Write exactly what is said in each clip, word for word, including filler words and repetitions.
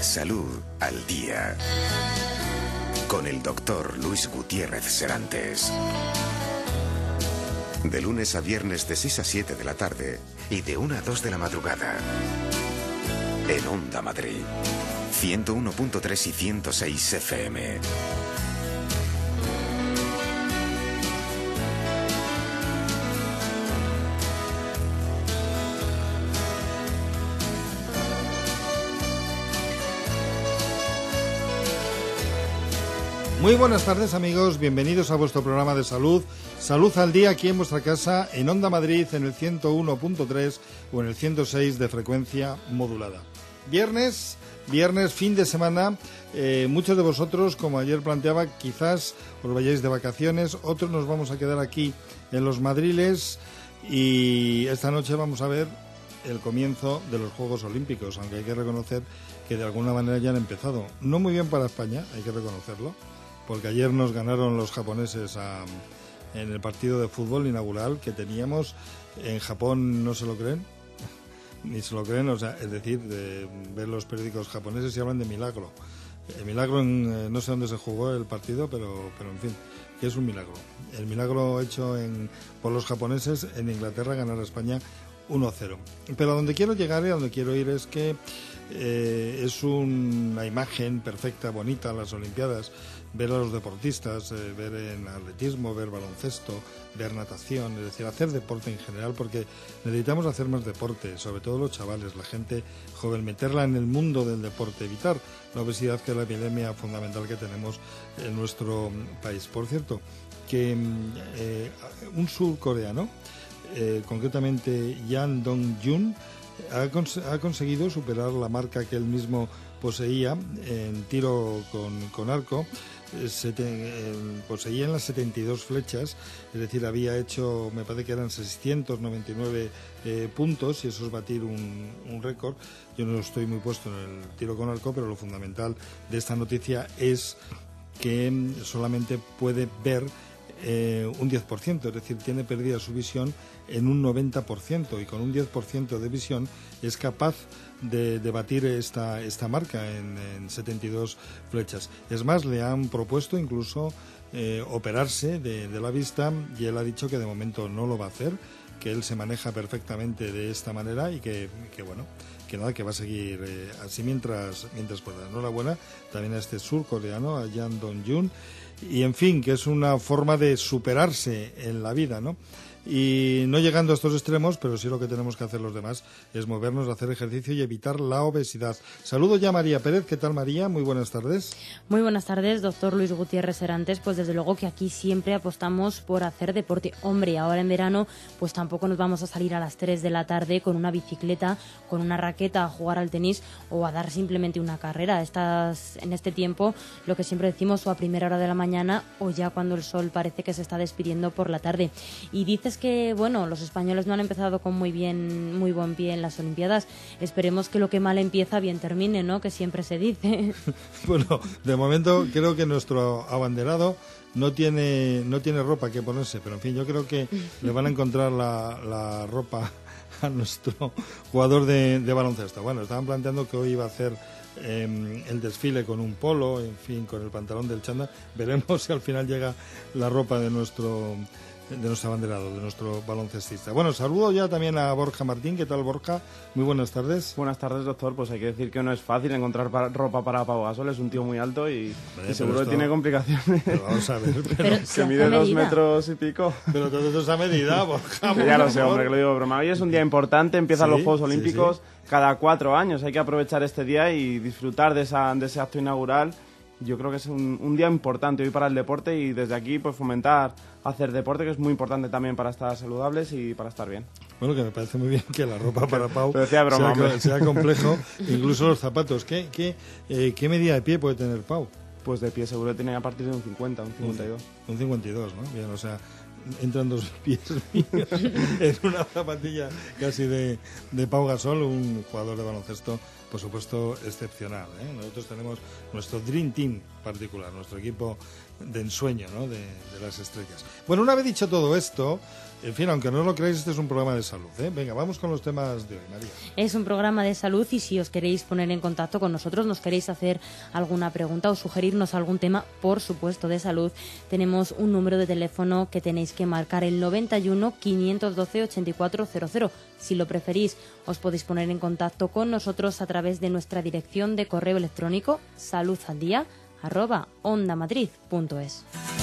Salud al Día. Con el doctor Luis Gutiérrez Serantes. De lunes a viernes de seis a siete de la tarde y de una a dos de la madrugada. En Onda Madrid. ciento uno punto tres y ciento seis F M. Muy buenas tardes, amigos, bienvenidos a vuestro programa de salud, Salud al Día, aquí en vuestra casa, en Onda Madrid, en el ciento uno punto tres o en el ciento seis de frecuencia modulada. Viernes, viernes, fin de semana, eh, muchos de vosotros, como ayer planteaba, quizás os vayáis de vacaciones, otros nos vamos a quedar aquí en los Madriles y esta noche vamos a ver el comienzo de los Juegos Olímpicos, aunque hay que reconocer que de alguna manera ya han empezado. No muy bien para España, hay que reconocerlo, porque ayer nos ganaron los japoneses a, en el partido de fútbol inaugural que teníamos. En Japón no se lo creen, ni se lo creen, o sea, es decir, de ver los periódicos japoneses y hablan de milagro. El milagro, en, no sé dónde se jugó el partido, pero, pero en fin, que es un milagro. El milagro hecho en, por los japoneses en Inglaterra, ganar a España uno cero. Pero a donde quiero llegar y a donde quiero ir es que eh, es una imagen perfecta, bonita, las Olimpiadas, ver a los deportistas, eh, ver en atletismo, ver baloncesto, ver natación, es decir, hacer deporte en general, porque necesitamos hacer más deporte, sobre todo los chavales, la gente joven, meterla en el mundo del deporte, evitar la obesidad, que es la epidemia fundamental que tenemos en nuestro país. Por cierto, que eh, un surcoreano, Eh, concretamente Yang Dong-jun, ha, cons- ha conseguido superar la marca que él mismo poseía en tiro con, con arco. Eh, sete- eh, poseía en las setenta y dos flechas, es decir, había hecho, me parece que eran seiscientos noventa y nueve eh, puntos, y eso es batir un, un récord. Yo no estoy muy puesto en el tiro con arco, pero lo fundamental de esta noticia es que solamente puede ver Eh, un diez por ciento, es decir, tiene perdida su visión en un noventa por ciento, y con un diez por ciento de visión es capaz de, de batir esta, esta marca en, en setenta y dos flechas. Es más, le han propuesto incluso eh, operarse de, de la vista, y él ha dicho que de momento no lo va a hacer, que él se maneja perfectamente de esta manera y que, que bueno, que nada, que va a seguir eh, así mientras, mientras pueda. Enhorabuena también a este surcoreano, a Yang Dong-jun. Y en fin, que es una forma de superarse en la vida, ¿no? Y no llegando a estos extremos, pero sí lo que tenemos que hacer los demás es movernos, hacer ejercicio y evitar la obesidad. Saludo ya a María Pérez. ¿Qué tal, María? Muy buenas tardes. Muy buenas tardes, doctor Luis Gutiérrez Serantes. Pues desde luego que aquí siempre apostamos por hacer deporte. Hombre, ahora en verano pues tampoco nos vamos a salir a las tres de la tarde con una bicicleta, con una raqueta a jugar al tenis o a dar simplemente una carrera. Estás en este tiempo, lo que siempre decimos, o a primera hora de la mañana o ya cuando el sol parece que se está despidiendo por la tarde. Y dices que, bueno, los españoles no han empezado con muy bien, muy buen pie en las Olimpiadas. Esperemos que lo que mal empieza bien termine, ¿no? Que siempre se dice. Bueno, de momento creo que nuestro abanderado no tiene no tiene ropa que ponerse, pero en fin, yo creo que le van a encontrar la, la ropa a nuestro jugador de, de baloncesto. Bueno, estaban planteando que hoy iba a hacer eh, el desfile con un polo, en fin, con el pantalón del chándal. Veremos si al final llega la ropa de nuestro de nuestro abanderado, de nuestro baloncestista. Bueno, saludo ya también a Borja Martín. ¿Qué tal, Borja? Muy buenas tardes. Buenas tardes, doctor. Pues hay que decir que no es fácil encontrar para, ropa para Pau Gasol. Es un tío muy alto y, Vale, y seguro esto, que tiene complicaciones. Pero vamos a ver. Pero, Pero que mide dos metros y pico. pero todo esto es a medida, Borja. Ya lo sé, hombre, que lo digo de broma. Hoy es un día importante, empiezan Sí, los Juegos sí, Olímpicos sí. cada cuatro años. Hay que aprovechar este día y disfrutar de, esa, de ese acto inaugural. Yo creo que es un, un día importante hoy para el deporte, y desde aquí pues fomentar hacer deporte, que es muy importante también para estar saludables y para estar bien. Bueno, que me parece muy bien que la ropa para Pau Pero decía broma, sea, hombre. sea complejo, incluso los zapatos. ¿Qué, qué, eh, ¿Qué medida de pie puede tener Pau? Pues de pie seguro tiene a partir de un cincuenta, un cincuenta y dos. Un cincuenta y dos, ¿no? Bien, o sea, entran dos pies míos en una zapatilla casi de, de Pau Gasol, un jugador de baloncesto, por supuesto, excepcional, ¿eh? Nosotros tenemos nuestro Dream Team particular, nuestro equipo de ensueño, ¿no? de, de las estrellas. Bueno, una vez dicho todo esto, en fin, aunque no lo creáis, este es un programa de salud, ¿eh? Venga, vamos con los temas de hoy, María. Es un programa de salud y si os queréis poner en contacto con nosotros, nos queréis hacer alguna pregunta o sugerirnos algún tema, por supuesto, de salud, tenemos un número de teléfono que tenéis que marcar, el noventa y uno, quinientos doce, ochenta y cuatro cero cero. Si lo preferís, os podéis poner en contacto con nosotros a través de nuestra dirección de correo electrónico saludaldía arroba ondamadrid punto es.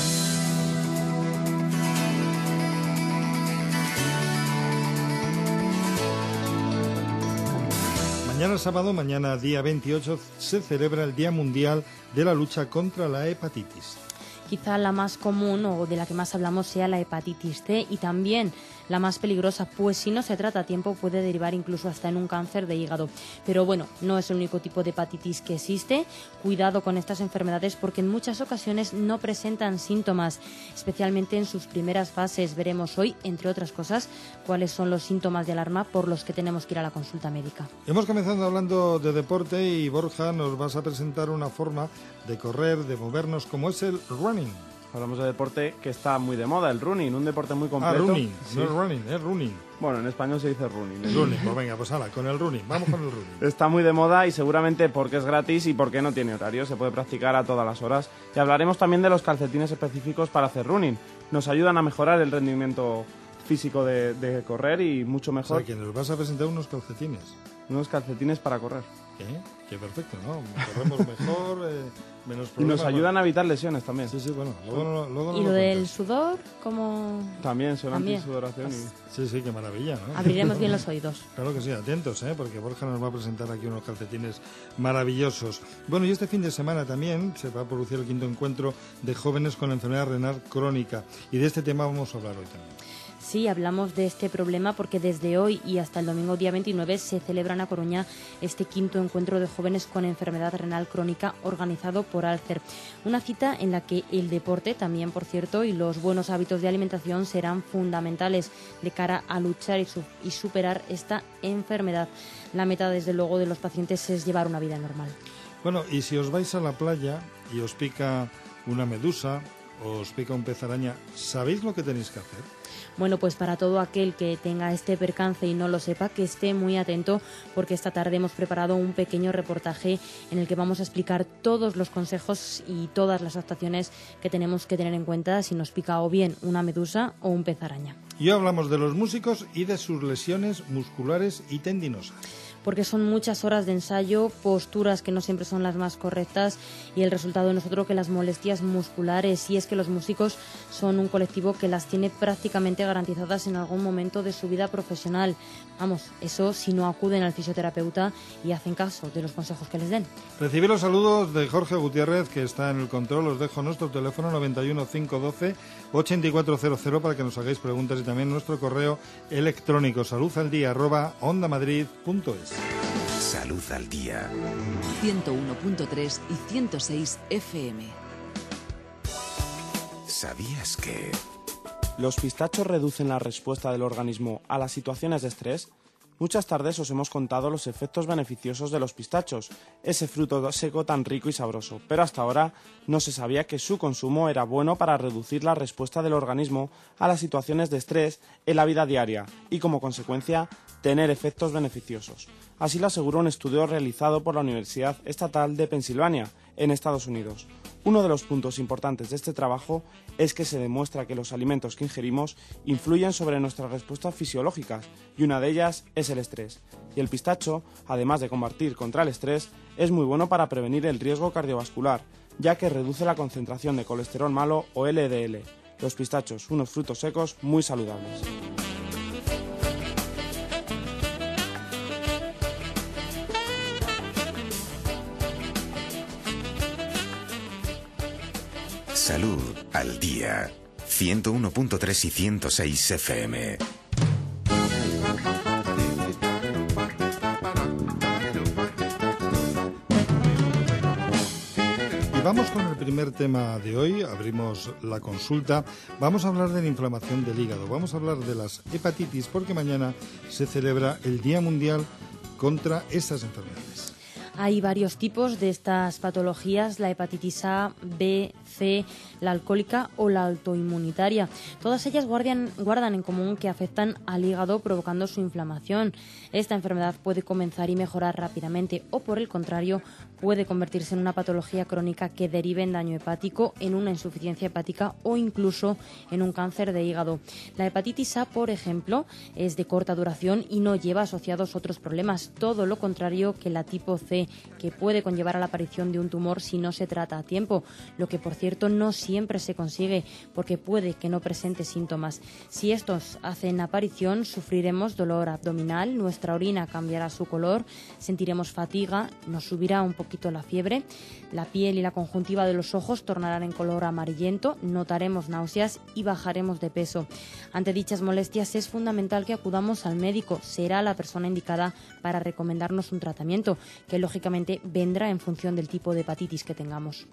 Mañana sábado, mañana día veintiocho, se celebra el Día Mundial de la Lucha contra la Hepatitis. Quizá la más común o de la que más hablamos sea la hepatitis C y también la más peligrosa, pues si no se trata a tiempo puede derivar incluso hasta en un cáncer de hígado. Pero bueno, no es el único tipo de hepatitis que existe. Cuidado con estas enfermedades porque en muchas ocasiones no presentan síntomas, especialmente en sus primeras fases. Veremos hoy, entre otras cosas, cuáles son los síntomas de alarma por los que tenemos que ir a la consulta médica. Hemos comenzado hablando de deporte y Borja nos vas a presentar una forma de correr, de movernos, como es el running. Hablamos de deporte que está muy de moda, el running, un deporte muy completo. Ah, running, sí. No es running, es running. Bueno, en español se dice running. ¿eh? Running, pues venga, pues hala, con el running, vamos con el running. Está muy de moda y seguramente porque es gratis y porque no tiene horario, se puede practicar a todas las horas. Y hablaremos también de los calcetines específicos para hacer running. Nos ayudan a mejorar el rendimiento físico de, de correr y mucho mejor. O sea, que nos vas a presentar unos calcetines. Unos calcetines para correr. ¿Qué? Qué perfecto, ¿no? Corremos mejor, eh, menos problemas. Y nos ayudan a evitar lesiones también. Sí, sí, bueno, luego, luego, luego ¿Y no lo lo del cuentas. sudor? ¿Cómo...? También son También. antisudoración y... Sí, sí, qué maravilla, ¿no? Abriremos bien los oídos. Claro que sí, atentos, ¿eh? Porque Borja nos va a presentar aquí unos calcetines maravillosos. Bueno, y este fin de semana también se va a producir el quinto encuentro de jóvenes con enfermedad renal crónica. Y de este tema vamos a hablar hoy también. Sí, hablamos de este problema porque desde hoy y hasta el domingo día veintinueve se celebra en A Coruña este quinto encuentro de jóvenes con enfermedad renal crónica organizado por Alcer. Una cita en la que el deporte también, por cierto, y los buenos hábitos de alimentación serán fundamentales de cara a luchar y, su- y superar esta enfermedad. La meta, desde luego, de los pacientes es llevar una vida normal. Bueno, y si os vais a la playa y os pica una medusa o os pica un pez araña, ¿sabéis lo que tenéis que hacer? Bueno, pues para todo aquel que tenga este percance y no lo sepa, que esté muy atento porque esta tarde hemos preparado un pequeño reportaje en el que vamos a explicar todos los consejos y todas las actuaciones que tenemos que tener en cuenta si nos pica o bien una medusa o un pez araña. Y hoy hablamos de los músicos y de sus lesiones musculares y tendinosas. Porque son muchas horas de ensayo, posturas que no siempre son las más correctas y el resultado no es otro que las molestias musculares. Y es que los músicos son un colectivo que las tiene prácticamente garantizadas en algún momento de su vida profesional. Vamos, eso si no acuden al fisioterapeuta y hacen caso de los consejos que les den. Recibí los saludos de Jorge Gutiérrez, que está en el control. Os dejo nuestro teléfono noventa y uno, cinco doce, ochenta y cuatro cero cero para que nos hagáis preguntas y también nuestro correo electrónico saludaldía arroba ondamadrid punto es. Salud al día. ciento uno punto tres y ciento seis F M. ¿Sabías que? ¿Los pistachos reducen la respuesta del organismo a las situaciones de estrés? Muchas tardes os hemos contado los efectos beneficiosos de los pistachos, ese fruto seco tan rico y sabroso, pero hasta ahora no se sabía que su consumo era bueno para reducir la respuesta del organismo a las situaciones de estrés en la vida diaria y, como consecuencia, tener efectos beneficiosos. Así lo aseguró un estudio realizado por la Universidad Estatal de Pensilvania, en Estados Unidos. Uno de los puntos importantes de este trabajo es que se demuestra que los alimentos que ingerimos influyen sobre nuestras respuestas fisiológicas y una de ellas es el estrés. Y el pistacho, además de combatir contra el estrés, es muy bueno para prevenir el riesgo cardiovascular, ya que reduce la concentración de colesterol malo o L D L. Los pistachos, unos frutos secos muy saludables. Salud al día. ciento uno punto tres y ciento seis F M. Y vamos con el primer tema de hoy. Abrimos la consulta. Vamos a hablar de la inflamación del hígado. Vamos a hablar de las hepatitis porque mañana se celebra el Día Mundial contra estas enfermedades. Hay varios tipos de estas patologías, la hepatitis A, B, C, la alcohólica o la autoinmunitaria. Todas ellas guardan, guardan en común que afectan al hígado provocando su inflamación. Esta enfermedad puede comenzar y mejorar rápidamente o, por el contrario, puede convertirse en una patología crónica que derive en daño hepático, en una insuficiencia hepática o incluso en un cáncer de hígado. La hepatitis A, por ejemplo, es de corta duración y no lleva asociados otros problemas, todo lo contrario que la tipo C, que puede conllevar a la aparición de un tumor si no se trata a tiempo, lo que por cierto no siempre se consigue porque puede que no presente síntomas. Si estos hacen aparición, sufriremos dolor abdominal, nuestra orina cambiará su color, sentiremos fatiga, nos subirá un poquito la fiebre, la piel y la conjuntiva de los ojos tornarán en color amarillento, notaremos náuseas y bajaremos de peso. Ante dichas molestias es fundamental que acudamos al médico, será la persona indicada para recomendarnos un tratamiento, que lógicamente vendrá en función del tipo de hepatitis que tengamos.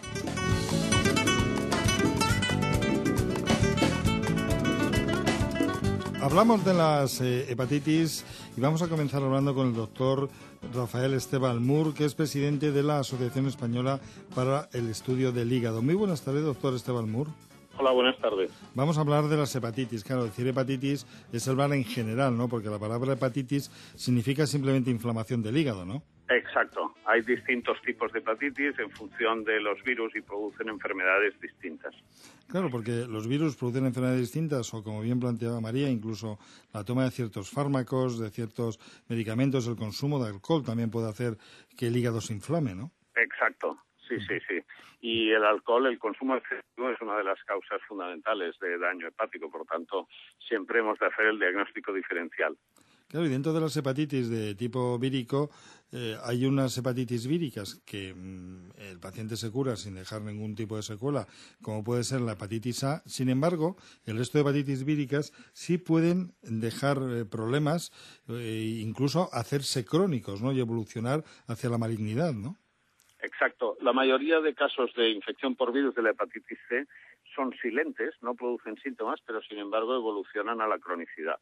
Hablamos de las eh, hepatitis y vamos a comenzar hablando con el doctor Rafael Esteban Mur, que es presidente de la Asociación Española para el Estudio del Hígado. Muy buenas tardes, doctor Esteban Mur. Hola, buenas tardes. Vamos a hablar de las hepatitis. Claro, decir hepatitis es hablar en general, ¿no? Porque la palabra hepatitis significa simplemente inflamación del hígado, ¿no? Exacto. Hay distintos tipos de hepatitis en función de los virus y producen enfermedades distintas. Claro, porque los virus producen enfermedades distintas o, como bien planteaba María, incluso la toma de ciertos fármacos, de ciertos medicamentos, el consumo de alcohol también puede hacer que el hígado se inflame, ¿no? Exacto. Sí, sí, sí. Y el alcohol, el consumo excesivo es una de las causas fundamentales de daño hepático. Por tanto, siempre hemos de hacer el diagnóstico diferencial. Claro, y dentro de las hepatitis de tipo vírico eh, hay unas hepatitis víricas que mmm, el paciente se cura sin dejar ningún tipo de secuela, como puede ser la hepatitis A. Sin embargo, el resto de hepatitis víricas sí pueden dejar eh, problemas e incluso hacerse crónicos, ¿no? Y evolucionar hacia la malignidad, ¿no? Exacto. La mayoría de casos de infección por virus de la hepatitis C son silentes, no producen síntomas, pero sin embargo evolucionan a la cronicidad.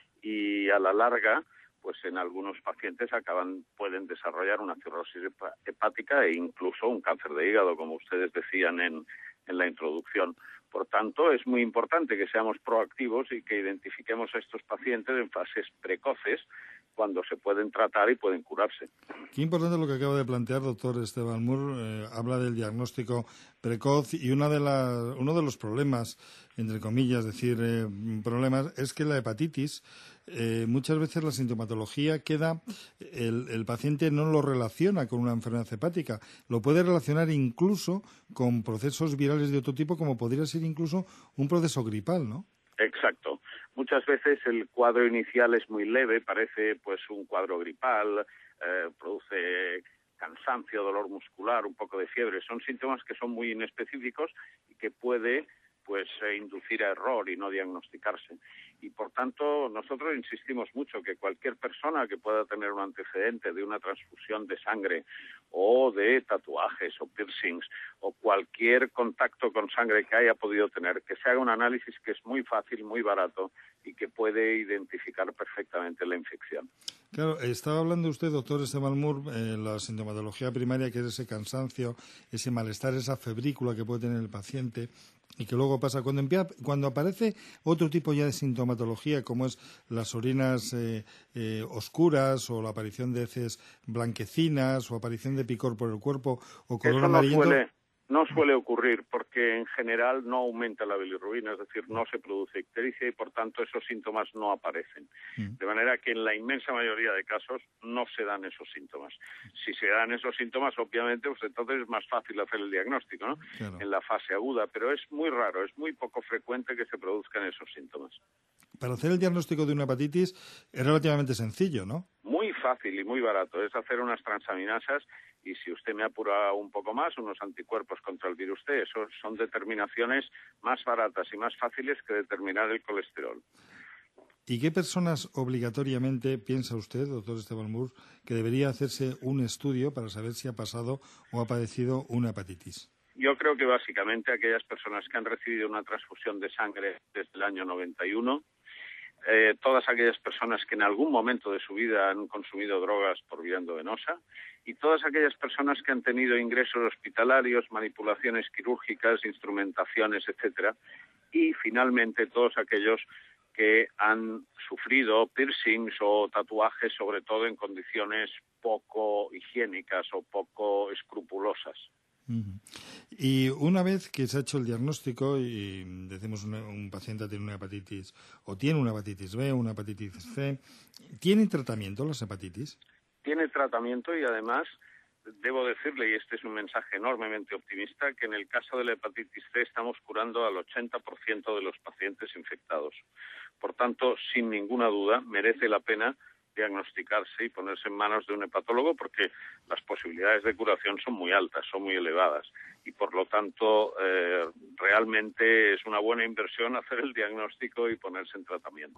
Y a la larga, pues en algunos pacientes acaban pueden desarrollar una cirrosis hepática e incluso un cáncer de hígado, como ustedes decían en, en la introducción. Por tanto, es muy importante que seamos proactivos y que identifiquemos a estos pacientes en fases precoces, cuando se pueden tratar y pueden curarse. Qué importante lo que acaba de plantear, doctor Esteban Mur. Eh, habla del diagnóstico precoz y una de la, uno de los problemas, entre comillas, decir eh, problemas, es que la hepatitis, eh, muchas veces la sintomatología queda, el, el paciente no lo relaciona con una enfermedad hepática, lo puede relacionar incluso con procesos virales de otro tipo, como podría ser incluso un proceso gripal, ¿no? Exacto. Muchas veces el cuadro inicial es muy leve, parece pues un cuadro gripal, eh, produce cansancio, dolor muscular, un poco de fiebre. Son síntomas que son muy inespecíficos y que puede pues eh, inducir a error y no diagnosticarse. Y por tanto, nosotros insistimos mucho que cualquier persona que pueda tener un antecedente de una transfusión de sangre o de tatuajes o piercings o cualquier contacto con sangre que haya podido tener, que se haga un análisis que es muy fácil, muy barato y que puede identificar perfectamente la infección. Claro, estaba hablando usted, doctor Esteban Mur, eh, la sintomatología primaria, que es ese cansancio, ese malestar, esa febrícula que puede tener el paciente y que luego pasa. Cuando, empieza, cuando aparece otro tipo ya de sintomatología, como es las orinas eh, eh, oscuras o la aparición de heces blanquecinas o aparición de picor por el cuerpo o color Eso no amarillento... Suele... No suele ocurrir porque en general no aumenta la bilirrubina, es decir, no se produce ictericia y por tanto esos síntomas no aparecen. Mm. De manera que en la inmensa mayoría de casos no se dan esos síntomas. Si se dan esos síntomas, obviamente, pues entonces es más fácil hacer el diagnóstico, ¿no? Claro. En la fase aguda, pero es muy raro, es muy poco frecuente que se produzcan esos síntomas. Para hacer el diagnóstico de una hepatitis es relativamente sencillo, ¿no? Muy fácil y muy barato. Es hacer unas transaminasas y, si usted me apura un poco más, unos anticuerpos contra el virus T. Eso son determinaciones más baratas y más fáciles que determinar el colesterol. ¿Y qué personas obligatoriamente piensa usted, doctor Esteban Mur, que debería hacerse un estudio para saber si ha pasado o ha padecido una hepatitis? Yo creo que básicamente aquellas personas que han recibido una transfusión de sangre desde el año noventa y uno, eh, todas aquellas personas que en algún momento de su vida han consumido drogas por vía endovenosa y todas aquellas personas que han tenido ingresos hospitalarios, manipulaciones quirúrgicas, instrumentaciones, etcétera, y finalmente todos aquellos que han sufrido piercings o tatuajes, sobre todo en condiciones poco higiénicas o poco escrupulosas. Uh-huh. Y una vez que se ha hecho el diagnóstico y decimos una, un paciente tiene una hepatitis o tiene una hepatitis B, una hepatitis C, ¿tiene tratamiento las hepatitis? Tiene tratamiento y además debo decirle, y este es un mensaje enormemente optimista, que en el caso de la hepatitis C estamos curando al ochenta por ciento de los pacientes infectados. Por tanto, sin ninguna duda, merece la pena diagnosticarse y ponerse en manos de un hepatólogo porque las posibilidades de curación son muy altas, son muy elevadas y por lo tanto eh, realmente es una buena inversión hacer el diagnóstico y ponerse en tratamiento.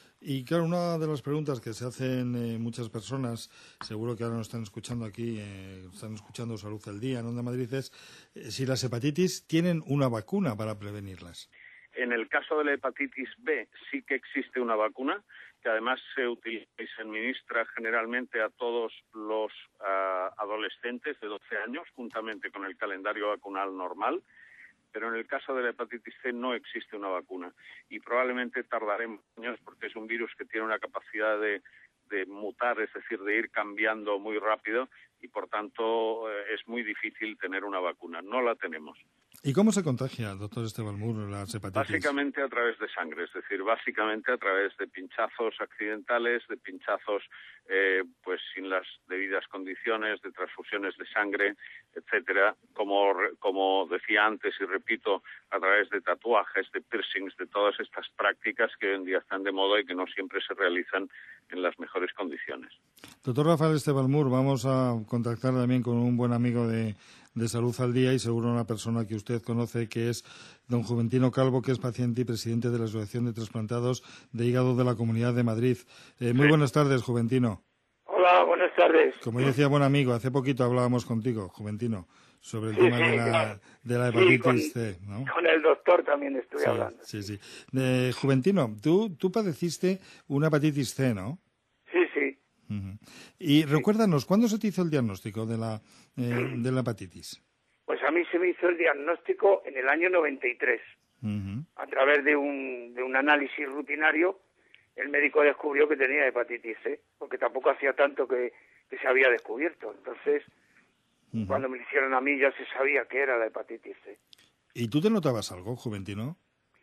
Y claro, una de las preguntas que se hacen eh, muchas personas, seguro que ahora nos están escuchando aquí, eh, están escuchando Salud al Día en Onda Madrid, es eh, si las hepatitis tienen una vacuna para prevenirlas. En el caso de la hepatitis B sí que existe una vacuna que además se utiliza y se administra generalmente a todos los uh, adolescentes de doce años, juntamente con el calendario vacunal normal, pero en el caso de la hepatitis C no existe una vacuna y probablemente tardaremos años porque es un virus que tiene una capacidad de, de mutar, es decir, de ir cambiando muy rápido y por tanto eh, es muy difícil tener una vacuna. No la tenemos. ¿Y cómo se contagia, doctor Esteban Moore, las hepatitis? Básicamente a través de sangre, es decir, básicamente a través de pinchazos accidentales, de pinchazos eh, pues sin las debidas condiciones, de transfusiones de sangre, etcétera. Como, como decía antes y repito, a través de tatuajes, de piercings, de todas estas prácticas que hoy en día están de moda y que no siempre se realizan en las mejores condiciones. Doctor Rafael Esteban Moore, vamos a contactar también con un buen amigo de, de Salud al Día y seguro una persona que usted conoce, que es don Juventino Calvo, que es paciente y presidente de la Asociación de Trasplantados de Hígado de la Comunidad de Madrid. Eh, muy sí. Buenas tardes, Juventino. Hola, buenas tardes. Como decía buen amigo, hace poquito hablábamos contigo, Juventino, sobre el sí, tema sí, de, la, claro. de la hepatitis sí, con, C, ¿no? Con el doctor también estoy sí, hablando. Sí, sí. Eh, Juventino, tú, tú padeciste una hepatitis C, ¿no? Sí, sí. Uh-huh. Y recuérdanos, ¿cuándo se te hizo el diagnóstico de la, eh, de la hepatitis? Pues a mí se me hizo el diagnóstico en el año noventa y tres. Uh-huh. A través de un, de un análisis rutinario, el médico descubrió que tenía hepatitis C, porque tampoco hacía tanto que, que se había descubierto. Entonces, uh-huh. cuando me lo hicieron a mí ya se sabía que era la hepatitis C. ¿Y tú te notabas algo, Juventino?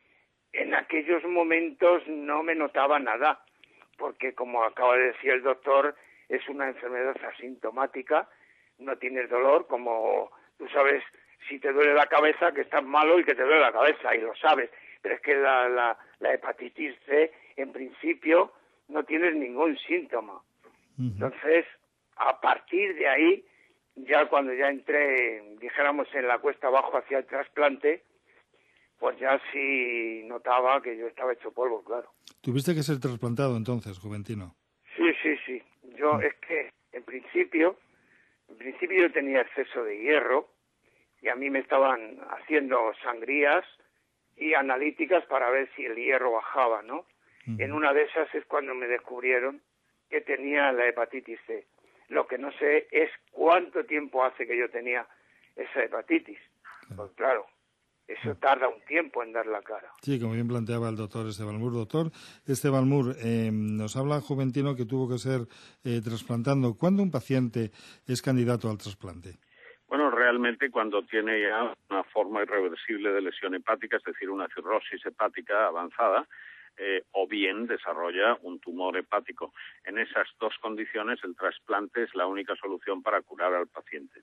En aquellos momentos no me notaba nada, porque como acaba de decir el doctor, es una enfermedad asintomática, no tienes dolor, como tú sabes, si te duele la cabeza, que estás malo y que te duele la cabeza, y lo sabes, pero es que la, la, la hepatitis C, en principio, no tienes ningún síntoma. Uh-huh. Entonces, a partir de ahí, ya cuando ya entré, dijéramos, en la cuesta abajo hacia el trasplante, pues ya sí notaba que yo estaba hecho polvo, claro. ¿Tuviste que ser trasplantado entonces, Juventino? Sí, sí, sí. Yo mm. es que, en principio, en principio yo tenía exceso de hierro y a mí me estaban haciendo sangrías y analíticas para ver si el hierro bajaba, ¿no? Mm. En una de esas es cuando me descubrieron que tenía la hepatitis C. Lo que no sé es cuánto tiempo hace que yo tenía esa hepatitis. Claro. Pues claro, eso tarda un tiempo en dar la cara. Sí, como bien planteaba el doctor Esteban Moore. Doctor Esteban Moore, eh, nos habla Juventino que tuvo que ser eh, trasplantando. ¿Cuándo un paciente es candidato al trasplante? Bueno, realmente cuando tiene ya una forma irreversible de lesión hepática, es decir, una cirrosis hepática avanzada, eh, o bien desarrolla un tumor hepático. En esas dos condiciones el trasplante es la única solución para curar al paciente.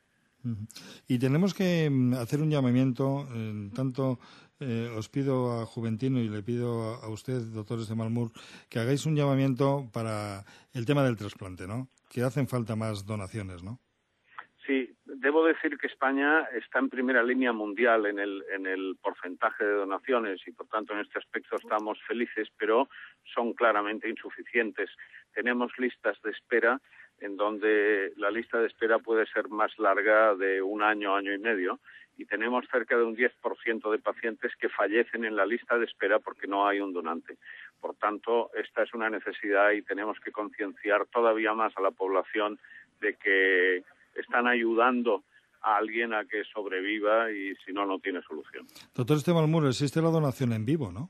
Y tenemos que hacer un llamamiento, eh, tanto eh, os pido a Juventino y le pido a, a usted, doctor Esteban Moore, que hagáis un llamamiento para el tema del trasplante, ¿no? Que hacen falta más donaciones, ¿no? Sí, debo decir que España está en primera línea mundial en el, en el porcentaje de donaciones y, por tanto, en este aspecto estamos felices, pero son claramente insuficientes. Tenemos listas de espera en donde la lista de espera puede ser más larga de un año, año y medio, y tenemos cerca de un diez por ciento de pacientes que fallecen en la lista de espera porque no hay un donante. Por tanto, esta es una necesidad y tenemos que concienciar todavía más a la población de que están ayudando a alguien a que sobreviva y si no, no tiene solución. Doctor Esteban Muro, existe la donación en vivo, ¿no?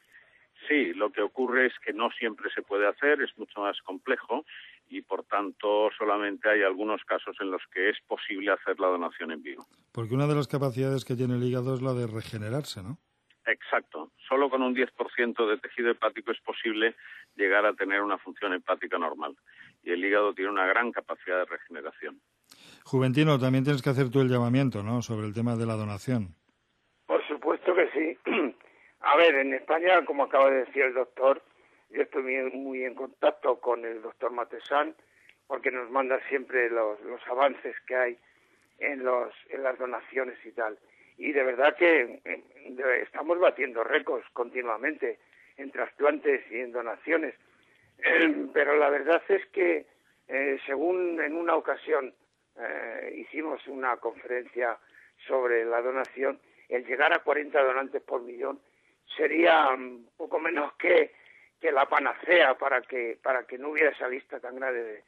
Sí, lo que ocurre es que no siempre se puede hacer, es mucho más complejo y, por tanto, solamente hay algunos casos en los que es posible hacer la donación en vivo. Porque una de las capacidades que tiene el hígado es la de regenerarse, ¿no? Exacto. Solo con un diez por ciento de tejido hepático es posible llegar a tener una función hepática normal. Y el hígado tiene una gran capacidad de regeneración. Juventino, también tienes que hacer tú el llamamiento, ¿no?, sobre el tema de la donación. Por supuesto que sí. A ver, en España, como acaba de decir el doctor, yo estoy muy, muy en contacto con el doctor Matesán, porque nos manda siempre los, los avances que hay en, los, en las donaciones y tal. Y de verdad que eh, estamos batiendo récords continuamente en trasplantes y en donaciones. Eh, pero la verdad es que, eh, según en una ocasión eh, hicimos una conferencia sobre la donación, el llegar a cuarenta donantes por millón sería un poco menos que, que la panacea para que para que no hubiera esa lista tan grande de,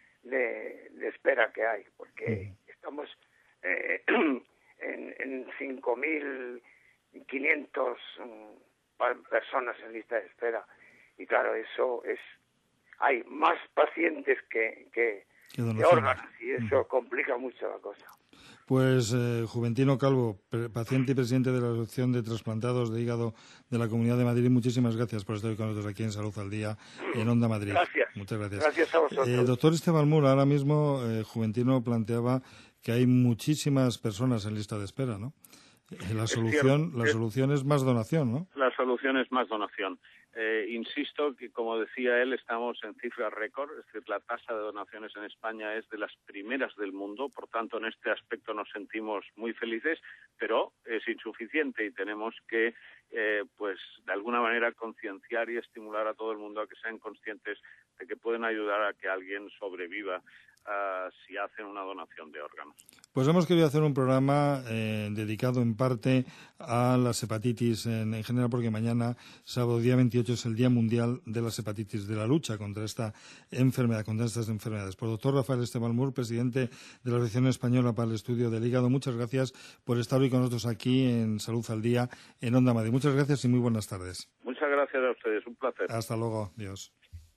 de, de espera que hay, porque estamos eh, en, en cinco mil quinientas um, personas en lista de espera, y claro, eso es, hay más pacientes que, que, que órganos, y eso uh-huh. complica mucho la cosa. Pues eh, Juventino Calvo, paciente y presidente de la Asociación de Trasplantados de Hígado de la Comunidad de Madrid, muchísimas gracias por estar con nosotros aquí en Salud al Día, en Onda Madrid. Gracias. Muchas gracias. Gracias a vosotros. Eh, doctor Esteban Muro, ahora mismo eh, Juventino planteaba que hay muchísimas personas en lista de espera, ¿no? Eh, la solución, la solución es más donación, ¿no? La solución es más donación. Eh, insisto que, como decía él, estamos en cifras récord, es decir, la tasa de donaciones en España es de las primeras del mundo, por tanto, en este aspecto nos sentimos muy felices, pero es insuficiente y tenemos que, eh, pues, de alguna manera concienciar y estimular a todo el mundo a que sean conscientes de que pueden ayudar a que alguien sobreviva Uh, si hacen una donación de órganos. Pues hemos querido hacer un programa eh, dedicado en parte a las hepatitis en, en general, porque mañana, sábado día veintiocho, es el Día Mundial de las Hepatitis, de la lucha contra esta enfermedad, contra estas enfermedades. Por doctor Rafael Esteban Muro, presidente de la Asociación Española para el Estudio del Hígado, muchas gracias por estar hoy con nosotros aquí en Salud al Día, en Onda Madrid. Muchas gracias y muy buenas tardes. Muchas gracias a ustedes, un placer. Hasta luego, adiós.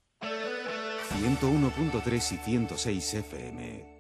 ciento uno punto tres y ciento seis F M.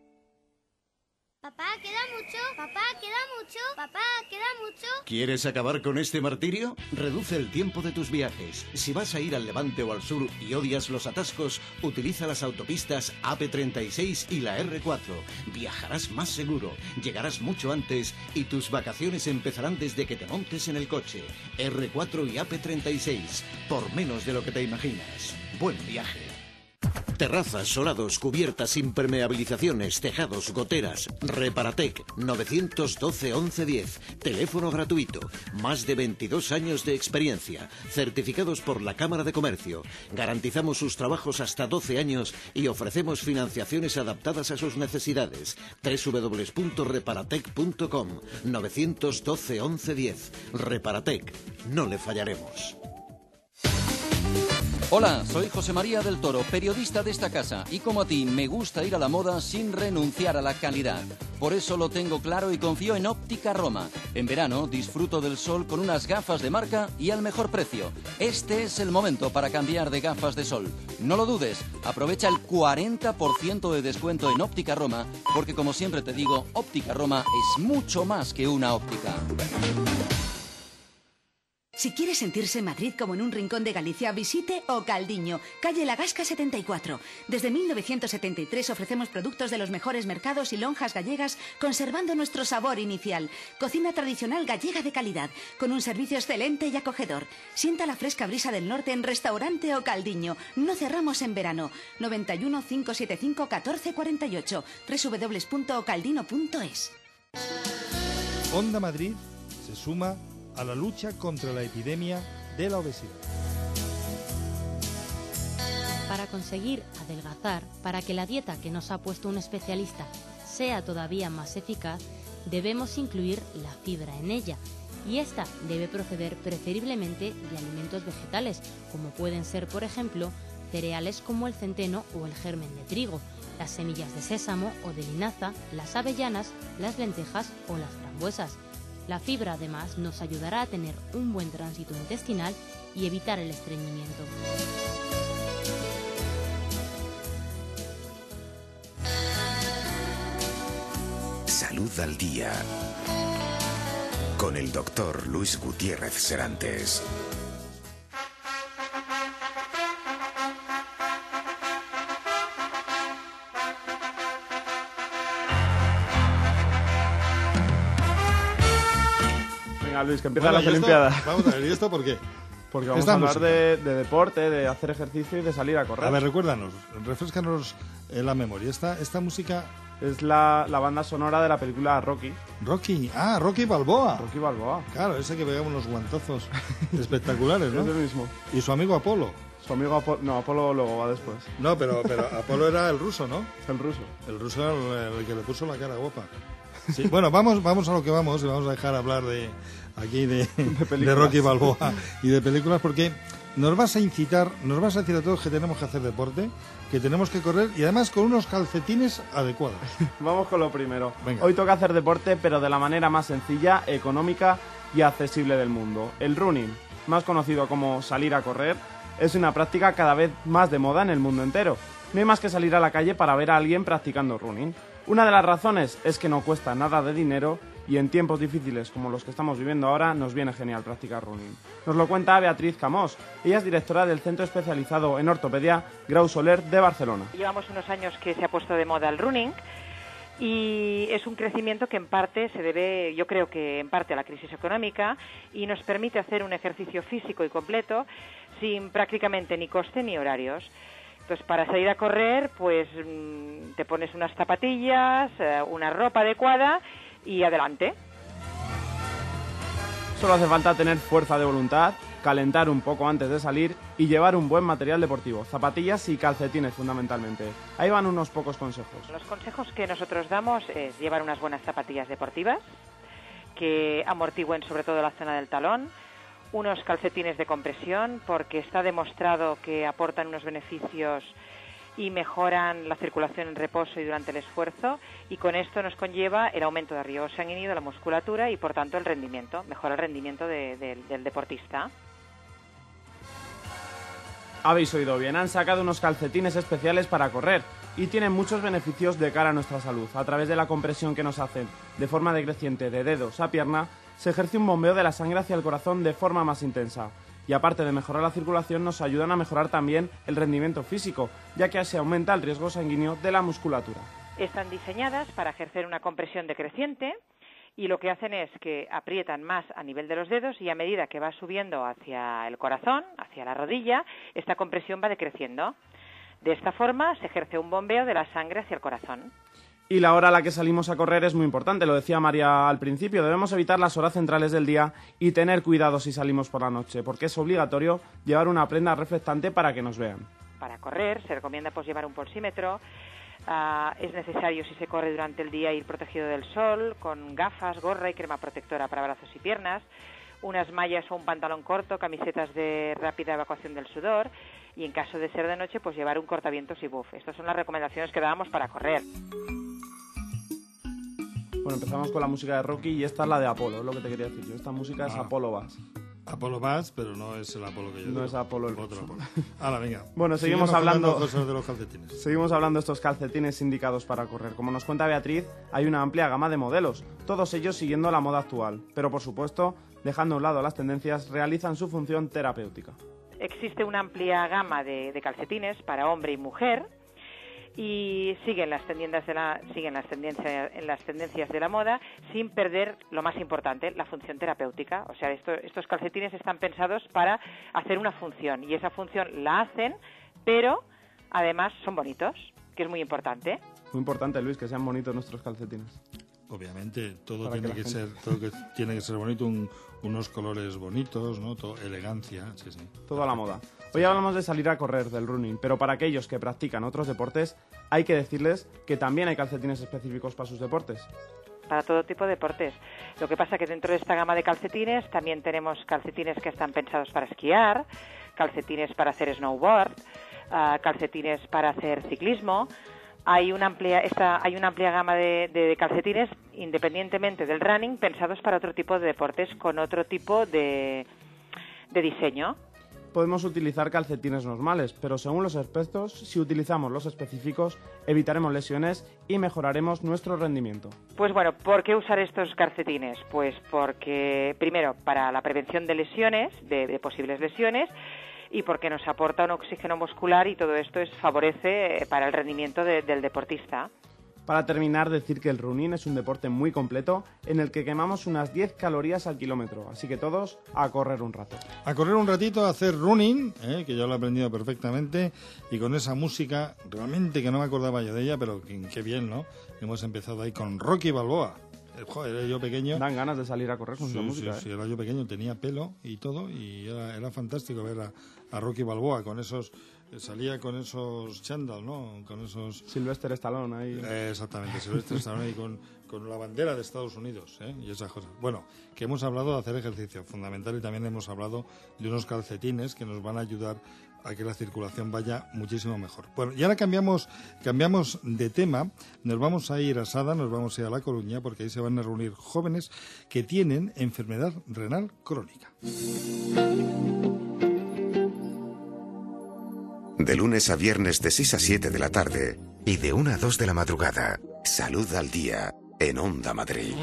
Papá, ¿queda mucho? Papá, ¿queda mucho? Papá, ¿queda mucho? ¿Quieres acabar con este martirio? Reduce el tiempo de tus viajes. Si vas a ir al levante o al sur y odias los atascos, utiliza las autopistas A P treinta y seis y la R cuatro. Viajarás más seguro, llegarás mucho antes y tus vacaciones empezarán desde que te montes en el coche. R cuatro y A P treinta y seis, por menos de lo que te imaginas. Buen viaje. Terrazas, solados, cubiertas, impermeabilizaciones, tejados, goteras. Reparatec, nueve uno dos, once diez. Teléfono gratuito. Más de veintidós años de experiencia. Certificados por la Cámara de Comercio. Garantizamos sus trabajos hasta doce años y ofrecemos financiaciones adaptadas a sus necesidades. doble u doble u doble u punto reparatec punto com. nueve uno dos, once diez. Reparatec. No le fallaremos. Hola, soy José María del Toro, periodista de esta casa, y como a ti me gusta ir a la moda sin renunciar a la calidad. Por eso lo tengo claro y confío en Óptica Roma. En verano disfruto del sol con unas gafas de marca y al mejor precio. Este es el momento para cambiar de gafas de sol. No lo dudes, aprovecha el cuarenta por ciento de descuento en Óptica Roma, porque como siempre te digo, Óptica Roma es mucho más que una óptica. Si quiere sentirse en Madrid como en un rincón de Galicia, visite O Caldiño, calle La Gasca setenta y cuatro. Desde mil novecientos setenta y tres ofrecemos productos de los mejores mercados y lonjas gallegas, conservando nuestro sabor inicial. Cocina tradicional gallega de calidad, con un servicio excelente y acogedor. Sienta la fresca brisa del norte en Restaurante O Caldiño. No cerramos en verano. noventa y uno, cinco setenta y cinco, catorce cuarenta y ocho. doble u doble u doble u punto o caldino punto es. Onda Madrid se suma a la lucha contra la epidemia de la obesidad. Para conseguir adelgazar, para que la dieta que nos ha puesto un especialista sea todavía más eficaz, debemos incluir la fibra en ella, y esta debe proceder preferiblemente de alimentos vegetales, como pueden ser, por ejemplo, cereales como el centeno o el germen de trigo, las semillas de sésamo o de linaza, las avellanas, las lentejas o las frambuesas. La fibra, además, nos ayudará a tener un buen tránsito intestinal y evitar el estreñimiento. Salud al día. Con el doctor Luis Gutiérrez Serantes. Luis, que empiezan bueno, las ¿y esto? Olimpiadas. Vamos a ver, ¿y esto por qué? Porque vamos Esta a hablar música. de, de deporte, de hacer ejercicio y de salir a correr. A ver, recuérdanos, refrescanos eh, la memoria. Esta, esta música... Es la, la banda sonora de la película Rocky. Rocky, ah, Rocky Balboa. Rocky Balboa. Claro, ese que pegaba unos guantazos espectaculares, ¿no? Es el mismo. Y su amigo Apolo. Su amigo Apolo... No, Apolo luego va después. No, pero, pero Apolo era el ruso, ¿no? El ruso. El ruso era el, el que le puso la cara guapa. Sí, bueno, vamos, vamos a lo que vamos y vamos a dejar hablar de aquí de, de, de Rocky Balboa y de películas, porque nos vas a incitar, nos vas a decir a todos que tenemos que hacer deporte, que tenemos que correr y además con unos calcetines adecuados. Vamos con lo primero. Venga. Hoy toca hacer deporte, pero de la manera más sencilla, económica y accesible del mundo. El running, más conocido como salir a correr, es una práctica cada vez más de moda en el mundo entero. No hay más que salir a la calle para ver a alguien practicando running. Una de las razones es que no cuesta nada de dinero y en tiempos difíciles como los que estamos viviendo ahora nos viene genial practicar running. Nos lo cuenta Beatriz Camós. Ella es directora del Centro Especializado en Ortopedia Grau Soler de Barcelona. Llevamos unos años que se ha puesto de moda el running y es un crecimiento que en parte se debe, yo creo que en parte a la crisis económica, y nos permite hacer un ejercicio físico y completo sin prácticamente ni coste ni horarios. Entonces, para salir a correr, pues te pones unas zapatillas, una ropa adecuada y adelante. Solo hace falta tener fuerza de voluntad, calentar un poco antes de salir y llevar un buen material deportivo, zapatillas y calcetines fundamentalmente. Ahí van unos pocos consejos. Los consejos que nosotros damos es llevar unas buenas zapatillas deportivas que amortigüen sobre todo la zona del talón, unos calcetines de compresión, porque está demostrado que aportan unos beneficios y mejoran la circulación en reposo y durante el esfuerzo, y con esto nos conlleva el aumento de riego sanguíneo de la musculatura y por tanto el rendimiento, mejora el rendimiento de, de, del deportista. Habéis oído bien, han sacado unos calcetines especiales para correr y tienen muchos beneficios de cara a nuestra salud. A través de la compresión que nos hacen de forma decreciente de dedos a pierna, se ejerce un bombeo de la sangre hacia el corazón de forma más intensa. Y aparte de mejorar la circulación, nos ayudan a mejorar también el rendimiento físico, ya que se aumenta el riesgo sanguíneo de la musculatura. Están diseñadas para ejercer una compresión decreciente y lo que hacen es que aprietan más a nivel de los dedos y a medida que va subiendo hacia el corazón, hacia la rodilla, esta compresión va decreciendo. De esta forma se ejerce un bombeo de la sangre hacia el corazón. Y la hora a la que salimos a correr es muy importante, lo decía María al principio. Debemos evitar las horas centrales del día y tener cuidado si salimos por la noche, porque es obligatorio llevar una prenda reflectante para que nos vean. Para correr se recomienda pues llevar un pulsímetro. Uh, es necesario, si se corre durante el día, ir protegido del sol, con gafas, gorra y crema protectora para brazos y piernas, unas mallas o un pantalón corto, camisetas de rápida evacuación del sudor, y en caso de ser de noche, pues llevar un cortavientos y buff. Estas son las recomendaciones que dábamos para correr. Bueno, empezamos con la música de Rocky y esta es la de Apolo, es lo que te quería decir yo. Esta música ah. es Apolo Bass. Apolo Bass, pero no es el Apolo que yo No digo. es Apolo el otro ruso. Apolo. Ahora, venga. Bueno, seguimos hablando cosas de los calcetines. Seguimos hablando de estos calcetines indicados para correr. Como nos cuenta Beatriz, hay una amplia gama de modelos, todos ellos siguiendo la moda actual, pero por supuesto, dejando a un lado las tendencias, realizan su función terapéutica. Existe una amplia gama de, de calcetines para hombre y mujer, y siguen las tendencias de la siguen las tendencias en las tendencias de la moda sin perder lo más importante, la función terapéutica. O sea, esto, estos calcetines están pensados para hacer una función y esa función la hacen, pero además son bonitos, que es muy importante. Muy importante, Luis, que sean bonitos nuestros calcetines. Obviamente, todo Para tiene que que, la ser todo que tiene que ser bonito, un, unos colores bonitos, ¿no? Todo, elegancia, sí, sí. Todo a la moda. Hoy hablamos de salir a correr, del running, pero para aquellos que practican otros deportes, hay que decirles que también hay calcetines específicos para sus deportes. para todo tipo de deportes. Lo que pasa que dentro de esta gama de calcetines también tenemos calcetines que están pensados para esquiar, calcetines para hacer snowboard, uh, calcetines para hacer ciclismo. Hay una amplia, esta, hay una amplia gama de, de, de calcetines, independientemente del running, pensados para otro tipo de deportes con otro tipo de, de diseño. Podemos utilizar calcetines normales, pero según los expertos, si utilizamos los específicos, evitaremos lesiones y mejoraremos nuestro rendimiento. Pues bueno, ¿por qué usar estos calcetines? Pues porque, primero, para la prevención de lesiones, de, de posibles lesiones, y porque nos aporta un oxígeno muscular y todo esto es, favorece para el rendimiento de, del deportista. Para terminar, decir que el running es un deporte muy completo en el que quemamos unas diez calorías al kilómetro, así que todos a correr un rato. A correr un ratito, a hacer running, eh, que ya lo he aprendido perfectamente, y con esa música, realmente que no me acordaba yo de ella, pero qué, qué bien, ¿no? Hemos empezado ahí con Rocky Balboa. Joder, era yo pequeño. Dan ganas de salir a correr con sí, su sí, música. Sí, ¿eh? era yo pequeño, tenía pelo y todo, y era, era fantástico ver a, a Rocky Balboa con esos, salía con esos chándal, ¿no? Con esos... Sylvester Stallone ahí. Eh, exactamente, Sylvester Stallone ahí con, con la bandera de Estados Unidos, ¿eh? Y esas cosas. Bueno, que hemos hablado de hacer ejercicio, fundamental, y también hemos hablado de unos calcetines que nos van a ayudar a que la circulación vaya muchísimo mejor. Bueno, y ahora cambiamos cambiamos de tema, nos vamos a ir a Sada, nos vamos a ir a La Coruña, porque ahí se van a reunir jóvenes que tienen enfermedad renal crónica. De lunes a viernes de seis a siete de la tarde y de una a dos de la madrugada, Salud al Día, en Onda Madrid.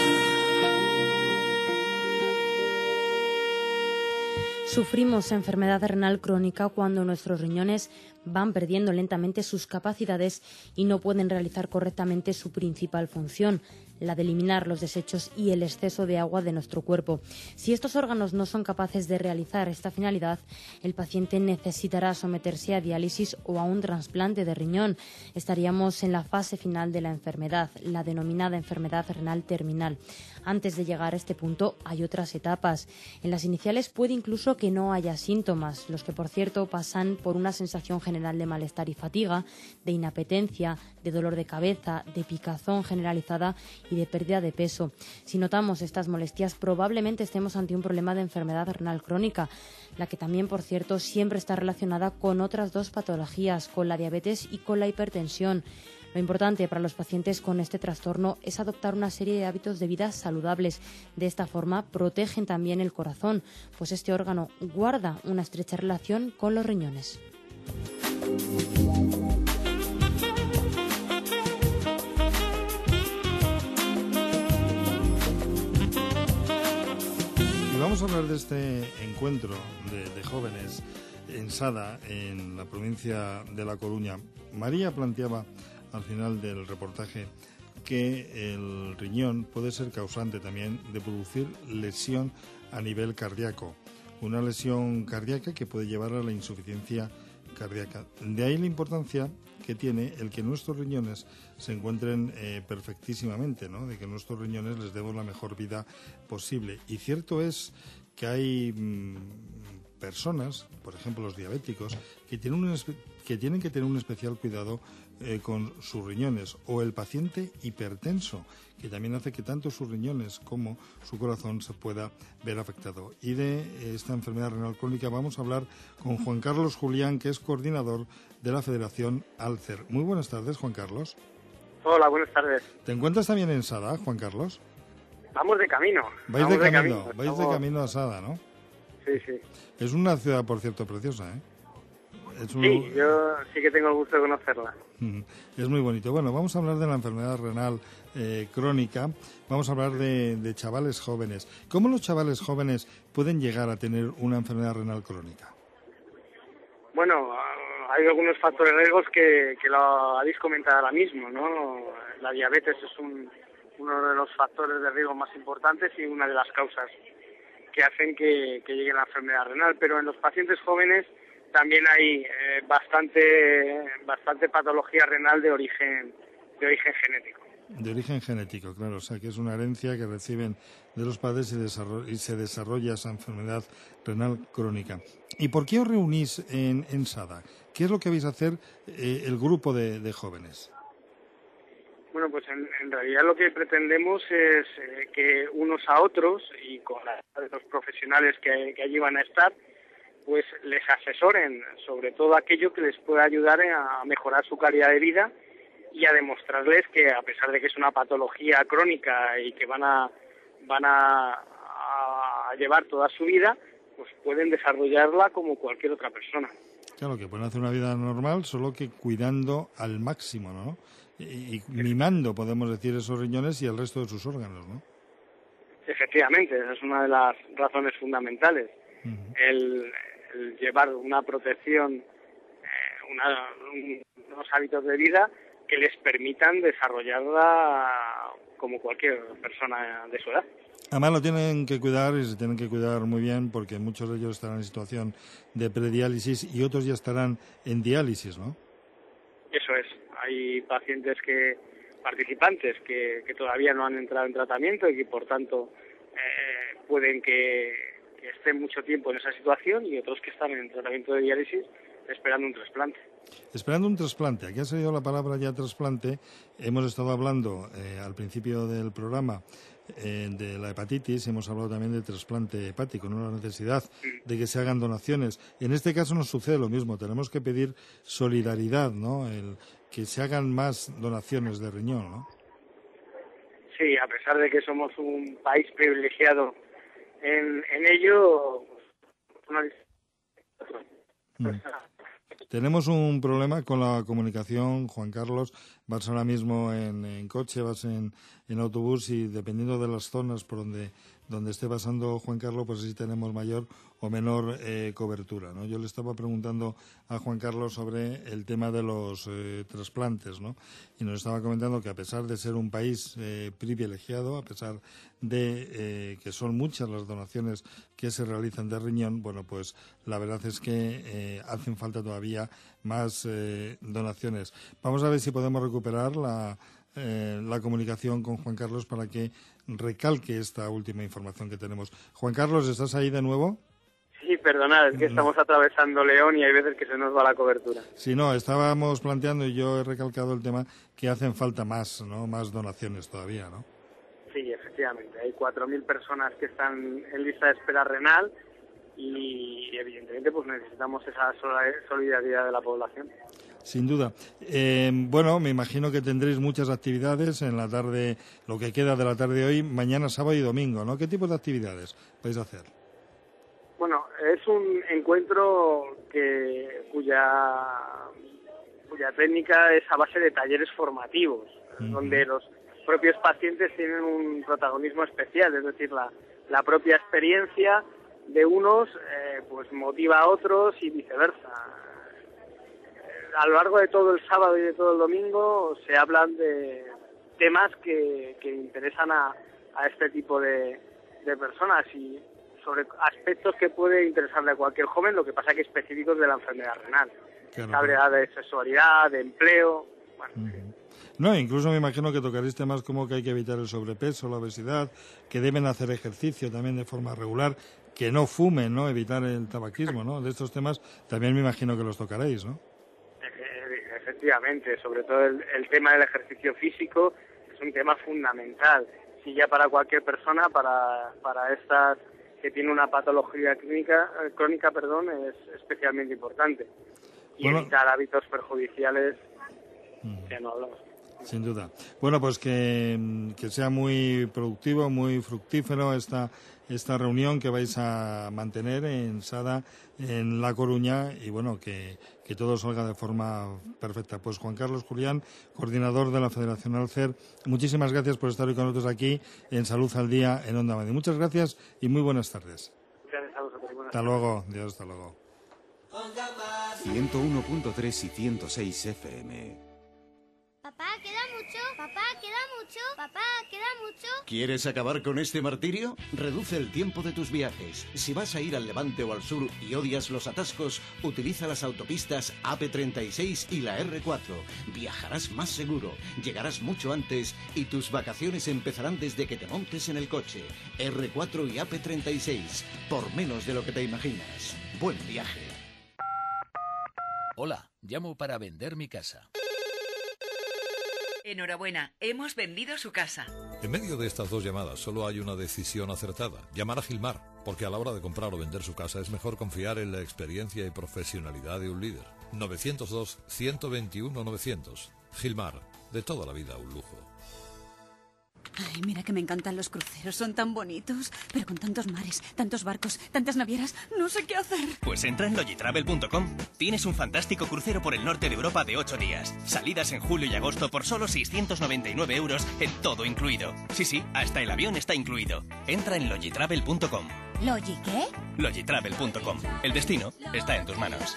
Sufrimos enfermedad renal crónica cuando nuestros riñones van perdiendo lentamente sus capacidades y no pueden realizar correctamente su principal función, la de eliminar los desechos y el exceso de agua de nuestro cuerpo. Si estos órganos no son capaces de realizar esta finalidad, el paciente necesitará someterse a diálisis o a un trasplante de riñón. Estaríamos en la fase final de la enfermedad, la denominada enfermedad renal terminal. Antes de llegar a este punto hay otras etapas. En las iniciales puede incluso que no haya síntomas, los que por cierto pasan por una sensación general de malestar y fatiga, de inapetencia, de dolor de cabeza, de picazón generalizada y de pérdida de peso. Si notamos estas molestias, probablemente estemos ante un problema de enfermedad renal crónica, la que también, por cierto, siempre está relacionada con otras dos patologías, con la diabetes y con la hipertensión. Lo importante para los pacientes con este trastorno es adoptar una serie de hábitos de vida saludables. De esta forma, protegen también el corazón, pues este órgano guarda una estrecha relación con los riñones. Y vamos a hablar de este encuentro de, de jóvenes en Sada, en la provincia de La Coruña. María planteaba al final del reportaje que el riñón puede ser causante también de producir lesión a nivel cardíaco, una lesión cardíaca que puede llevar a la insuficiencia cardíaca. De ahí la importancia que tiene el que nuestros riñones se encuentren eh, perfectísimamente, ¿no? De que nuestros riñones les demos la mejor vida posible. Y cierto es que hay mmm, personas, por ejemplo los diabéticos, que tienen, un que tienen que tener un especial cuidado eh, con sus riñones, o el paciente hipertenso, que también hace que tanto sus riñones como su corazón se pueda ver afectado. Y de esta enfermedad renal crónica vamos a hablar con Juan Carlos Julián, que es coordinador de la Federación Alcer. Muy buenas tardes, Juan Carlos. Hola, buenas tardes. ¿Te encuentras también en Sada, Juan Carlos? Vamos de camino. Vais Vamos de camino, de camino. vais Estamos... de camino a Sada, ¿no? Sí, sí. Es una ciudad, por cierto, preciosa, ¿eh? Es un... Sí, yo sí que tengo el gusto de conocerla. Es muy bonito. Bueno, vamos a hablar de la enfermedad renal eh, crónica. Vamos a hablar de, de chavales jóvenes. ¿Cómo los chavales jóvenes pueden llegar a tener una enfermedad renal crónica? Bueno, hay algunos factores de riesgos que, que lo habéis comentado ahora mismo, ¿no? La diabetes es un, uno de los factores de riesgo más importantes y una de las causas que hacen que, que llegue la enfermedad renal. Pero en los pacientes jóvenes también hay eh, bastante bastante patología renal de origen de origen genético. De origen genético, claro, o sea que es una herencia que reciben de los padres y, desarroll- y se desarrolla esa enfermedad renal crónica. ¿Y por qué os reunís en, en Sada? ¿Qué es lo que vais a hacer eh, el grupo de, de jóvenes? Bueno, pues en, en realidad lo que pretendemos es eh, que unos a otros, y con la, los profesionales que, que allí van a estar, pues les asesoren sobre todo aquello que les pueda ayudar a mejorar su calidad de vida y a demostrarles que, a pesar de que es una patología crónica y que van a van a, a llevar toda su vida, pues pueden desarrollarla como cualquier otra persona. Claro, que pueden hacer una vida normal, solo que cuidando al máximo, ¿no? Y, y mimando, podemos decir, esos riñones y el resto de sus órganos, ¿no? Efectivamente, esa es una de las razones fundamentales. Uh-huh. el, el llevar una protección, eh, una, un, unos hábitos de vida que les permitan desarrollarla como cualquier persona de su edad. Además lo tienen que cuidar y se tienen que cuidar muy bien porque muchos de ellos estarán en situación de prediálisis y otros ya estarán en diálisis, ¿no? Eso es. Hay pacientes que participantes que, que todavía no han entrado en tratamiento y que por tanto eh, pueden que, que estén mucho tiempo en esa situación, y otros que están en tratamiento de diálisis esperando un trasplante. Esperando un trasplante. Aquí ha salido la palabra ya trasplante. Hemos estado hablando eh, al principio del programa eh, de la hepatitis, hemos hablado también de trasplante hepático, no la necesidad de que se hagan donaciones. En este caso nos sucede lo mismo, tenemos que pedir solidaridad, ¿no? El, que se hagan más donaciones de riñón, ¿no? Sí, a pesar de que somos un país privilegiado en, en ello, pues, mm. Tenemos un problema con la comunicación, Juan Carlos. Vas ahora mismo en, en coche, vas en, en autobús y dependiendo de las zonas por donde, donde esté pasando Juan Carlos, pues sí tenemos mayor o menor eh, cobertura, ¿no? Yo le estaba preguntando a Juan Carlos sobre el tema de los eh, trasplantes, ¿no? Y nos estaba comentando que a pesar de ser un país eh, privilegiado, a pesar de eh, que son muchas las donaciones que se realizan de riñón, bueno, pues la verdad es que eh, hacen falta todavía más eh, donaciones. Vamos a ver si podemos recuperar la, eh, la comunicación con Juan Carlos para que recalque esta última información que tenemos. Juan Carlos, ¿estás ahí de nuevo? Sí, perdonad, es que estamos atravesando León y hay veces que se nos va la cobertura. Sí, no, estábamos planteando y yo he recalcado el tema que hacen falta más, ¿no? Más donaciones todavía, ¿no? Sí, efectivamente. Hay cuatro mil personas que están en lista de espera renal y evidentemente pues necesitamos esa solidaridad de la población. Sin duda. Eh, bueno, me imagino que tendréis muchas actividades en la tarde, lo que queda de la tarde de hoy, mañana, sábado y domingo, ¿no? ¿Qué tipo de actividades vais a hacer? Bueno, es un encuentro que cuya cuya técnica es a base de talleres formativos, uh-huh. donde los propios pacientes tienen un protagonismo especial, es decir, la, la propia experiencia de unos eh, pues motiva a otros y viceversa. Eh, a lo largo de todo el sábado y de todo el domingo se hablan de temas que, que interesan a, a este tipo de, de personas y sobre aspectos que puede interesarle a cualquier joven, lo que pasa que específicos de la enfermedad renal. Claro. Se habla de sexualidad, de empleo, bueno, uh-huh. No, incluso me imagino que tocaréis temas como que hay que evitar el sobrepeso, la obesidad, que deben hacer ejercicio también de forma regular, que no fumen, ¿no? Evitar el tabaquismo, ¿no? De estos temas también me imagino que los tocaréis, ¿no? Efectivamente, sobre todo el, el tema del ejercicio físico es un tema fundamental. Si ya para cualquier persona, para, para estas que tiene una patología clínica, crónica, perdón, es especialmente importante. Y bueno, evitar hábitos perjudiciales, uh-huh. que no hablamos. Sin duda. Bueno, pues que, que sea muy productivo, muy fructífero esta, esta reunión que vais a mantener en Sada, en La Coruña, y bueno, que, que todo salga de forma perfecta. Pues Juan Carlos Julián, coordinador de la Federación Alcer, muchísimas gracias por estar hoy con nosotros aquí en Salud al Día en Onda Madrid. Muchas gracias y muy buenas tardes. Gracias a vosotros. Buenas hasta luego. Dios, hasta luego. ciento uno punto tres y ciento seis F M. Papá, ¿queda mucho? Papá, ¿queda mucho? Papá, ¿queda mucho? ¿Quieres acabar con este martirio? Reduce el tiempo de tus viajes. Si vas a ir al levante o al sur y odias los atascos, utiliza las autopistas A P treinta y seis y la R cuatro. Viajarás más seguro, llegarás mucho antes y tus vacaciones empezarán desde que te montes en el coche. R cuatro y A P treinta y seis, por menos de lo que te imaginas. Buen viaje. Hola, llamo para vender mi casa. Enhorabuena, hemos vendido su casa. En medio de estas dos llamadas solo hay una decisión acertada: llamar a Gilmar, porque a la hora de comprar o vender su casa es mejor confiar en la experiencia y profesionalidad de un líder. novecientos dos, ciento veintiuno, novecientos. Gilmar, de toda la vida un lujo. Ay, mira que me encantan los cruceros, son tan bonitos. Pero con tantos mares, tantos barcos, tantas navieras, no sé qué hacer. Pues entra en logitravel punto com. Tienes un fantástico crucero por el norte de Europa de ocho días. Salidas en julio y agosto por solo seiscientos noventa y nueve euros, en todo incluido. Sí, sí, hasta el avión está incluido. Entra en logitravel punto com. ¿Logi qué? logitravel punto com. El destino está en tus manos.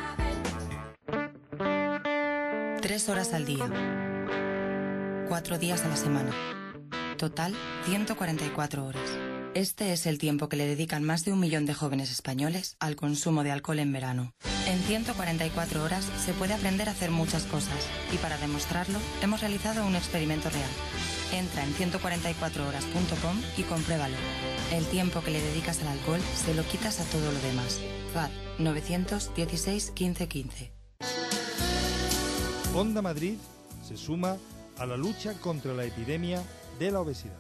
Tres horas al día. Cuatro días a la semana. Total, ciento cuarenta y cuatro horas. Este es el tiempo que le dedican más de un millón de jóvenes españoles al consumo de alcohol en verano. En ciento cuarenta y cuatro horas se puede aprender a hacer muchas cosas, y para demostrarlo hemos realizado un experimento real. Entra en ciento cuarenta y cuatro horas punto com y compruébalo. El tiempo que le dedicas al alcohol se lo quitas a todo lo demás. F A D nueve uno seis, quince, quince. Onda Madrid se suma a la lucha contra la epidemia de la obesidad.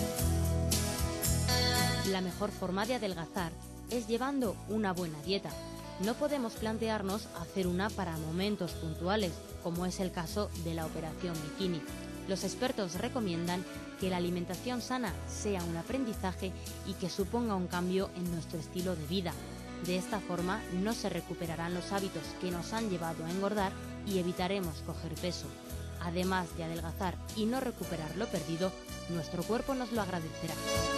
La mejor forma de adelgazar es llevando una buena dieta. No podemos plantearnos hacer una para momentos puntuales, como es el caso de la operación bikini. Los expertos recomiendan que la alimentación sana sea un aprendizaje y que suponga un cambio en nuestro estilo de vida. De esta forma no se recuperarán los hábitos que nos han llevado a engordar y evitaremos coger peso. Además de adelgazar y no recuperar lo perdido, nuestro cuerpo nos lo agradecerá.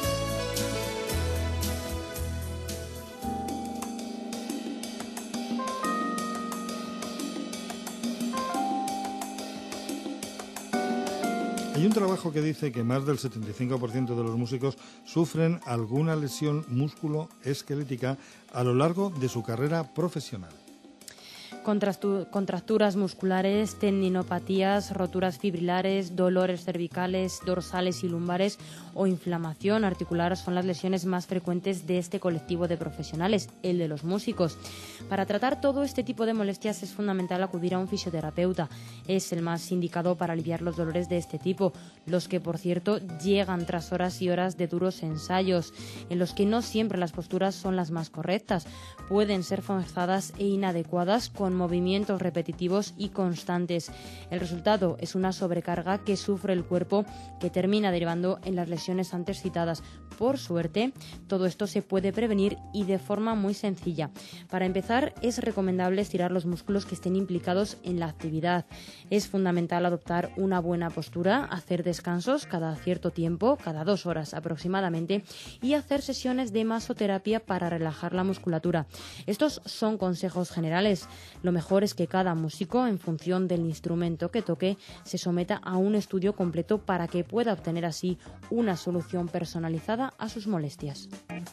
Hay un trabajo que dice que más del setenta y cinco por ciento de los músicos sufren alguna lesión músculo-esquelética a lo largo de su carrera profesional. Contracturas musculares, tendinopatías, roturas fibrilares, dolores cervicales, dorsales y lumbares o inflamación articular son las lesiones más frecuentes de este colectivo de profesionales, el de los músicos. Para tratar todo este tipo de molestias es fundamental acudir a un fisioterapeuta. Es el más indicado para aliviar los dolores de este tipo, los que, por cierto, llegan tras horas y horas de duros ensayos, en los que no siempre las posturas son las más correctas. Pueden ser forzadas e inadecuadas con movimientos repetitivos y constantes. El resultado es una sobrecarga que sufre el cuerpo, que termina derivando en las lesiones antes citadas. Por suerte, todo esto se puede prevenir y de forma muy sencilla. Para empezar, es recomendable estirar los músculos que estén implicados en la actividad. Es fundamental adoptar una buena postura, hacer descansos cada cierto tiempo, cada dos horas aproximadamente, y hacer sesiones de masoterapia para relajar la musculatura. Estos son consejos generales. Lo mejor es que cada músico, en función del instrumento que toque, se someta a un estudio completo para que pueda obtener así una solución personalizada a sus molestias.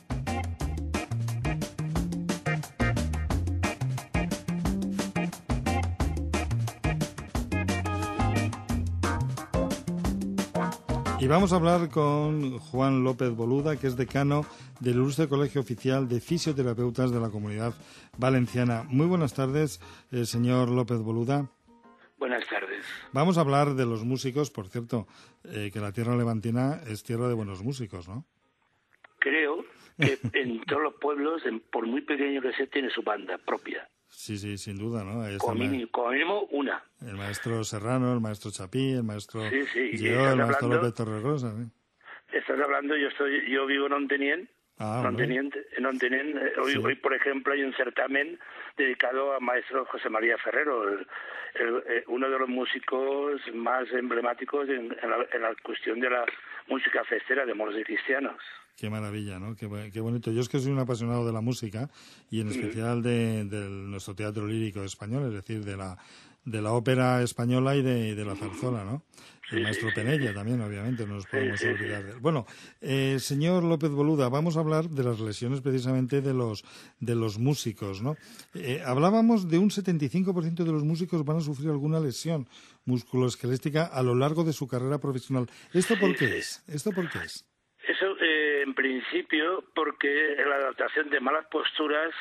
Y vamos a hablar con Juan López Boluda, que es decano del Ilustre Colegio Oficial de Fisioterapeutas de la Comunidad Valenciana. Muy buenas tardes, eh, señor López Boluda. Buenas tardes. Vamos a hablar de los músicos, por cierto, eh, que la tierra levantina es tierra de buenos músicos, ¿no? Creo que en todos los pueblos, en, por muy pequeño que sea, tiene su banda propia. Sí, sí, sin duda, ¿no? Ahí está como, el, mínimo, como mínimo una. El maestro Serrano, el maestro Chapí, el maestro sí, sí. Lleó, el maestro hablando, López Torregrosa. ¿Sí? Estás hablando, yo estoy, yo vivo en Ontenien. Ah, en Ontenien, en Ontenien hoy, sí. hoy, por ejemplo, hay un certamen dedicado al maestro José María Ferrero, el, el, el, uno de los músicos más emblemáticos en, en, la, en la cuestión de la música festera de moros y cristianos. Qué maravilla, ¿no? Qué, qué bonito. Yo es que soy un apasionado de la música y en especial de, de nuestro teatro lírico español, es decir, de la de la ópera española y de, de la zarzuela, ¿no? El maestro Penella también, obviamente, no nos podemos sí, sí, olvidar de él. Bueno, eh, señor López Boluda, vamos a hablar de las lesiones precisamente de los de los músicos, ¿no? Eh, hablábamos de un setenta y cinco por ciento de los músicos van a sufrir alguna lesión musculoesquelética a lo largo de su carrera profesional. ¿Esto por qué es? ¿Esto por qué es? Eso, eh, en principio, porque la adaptación de malas posturas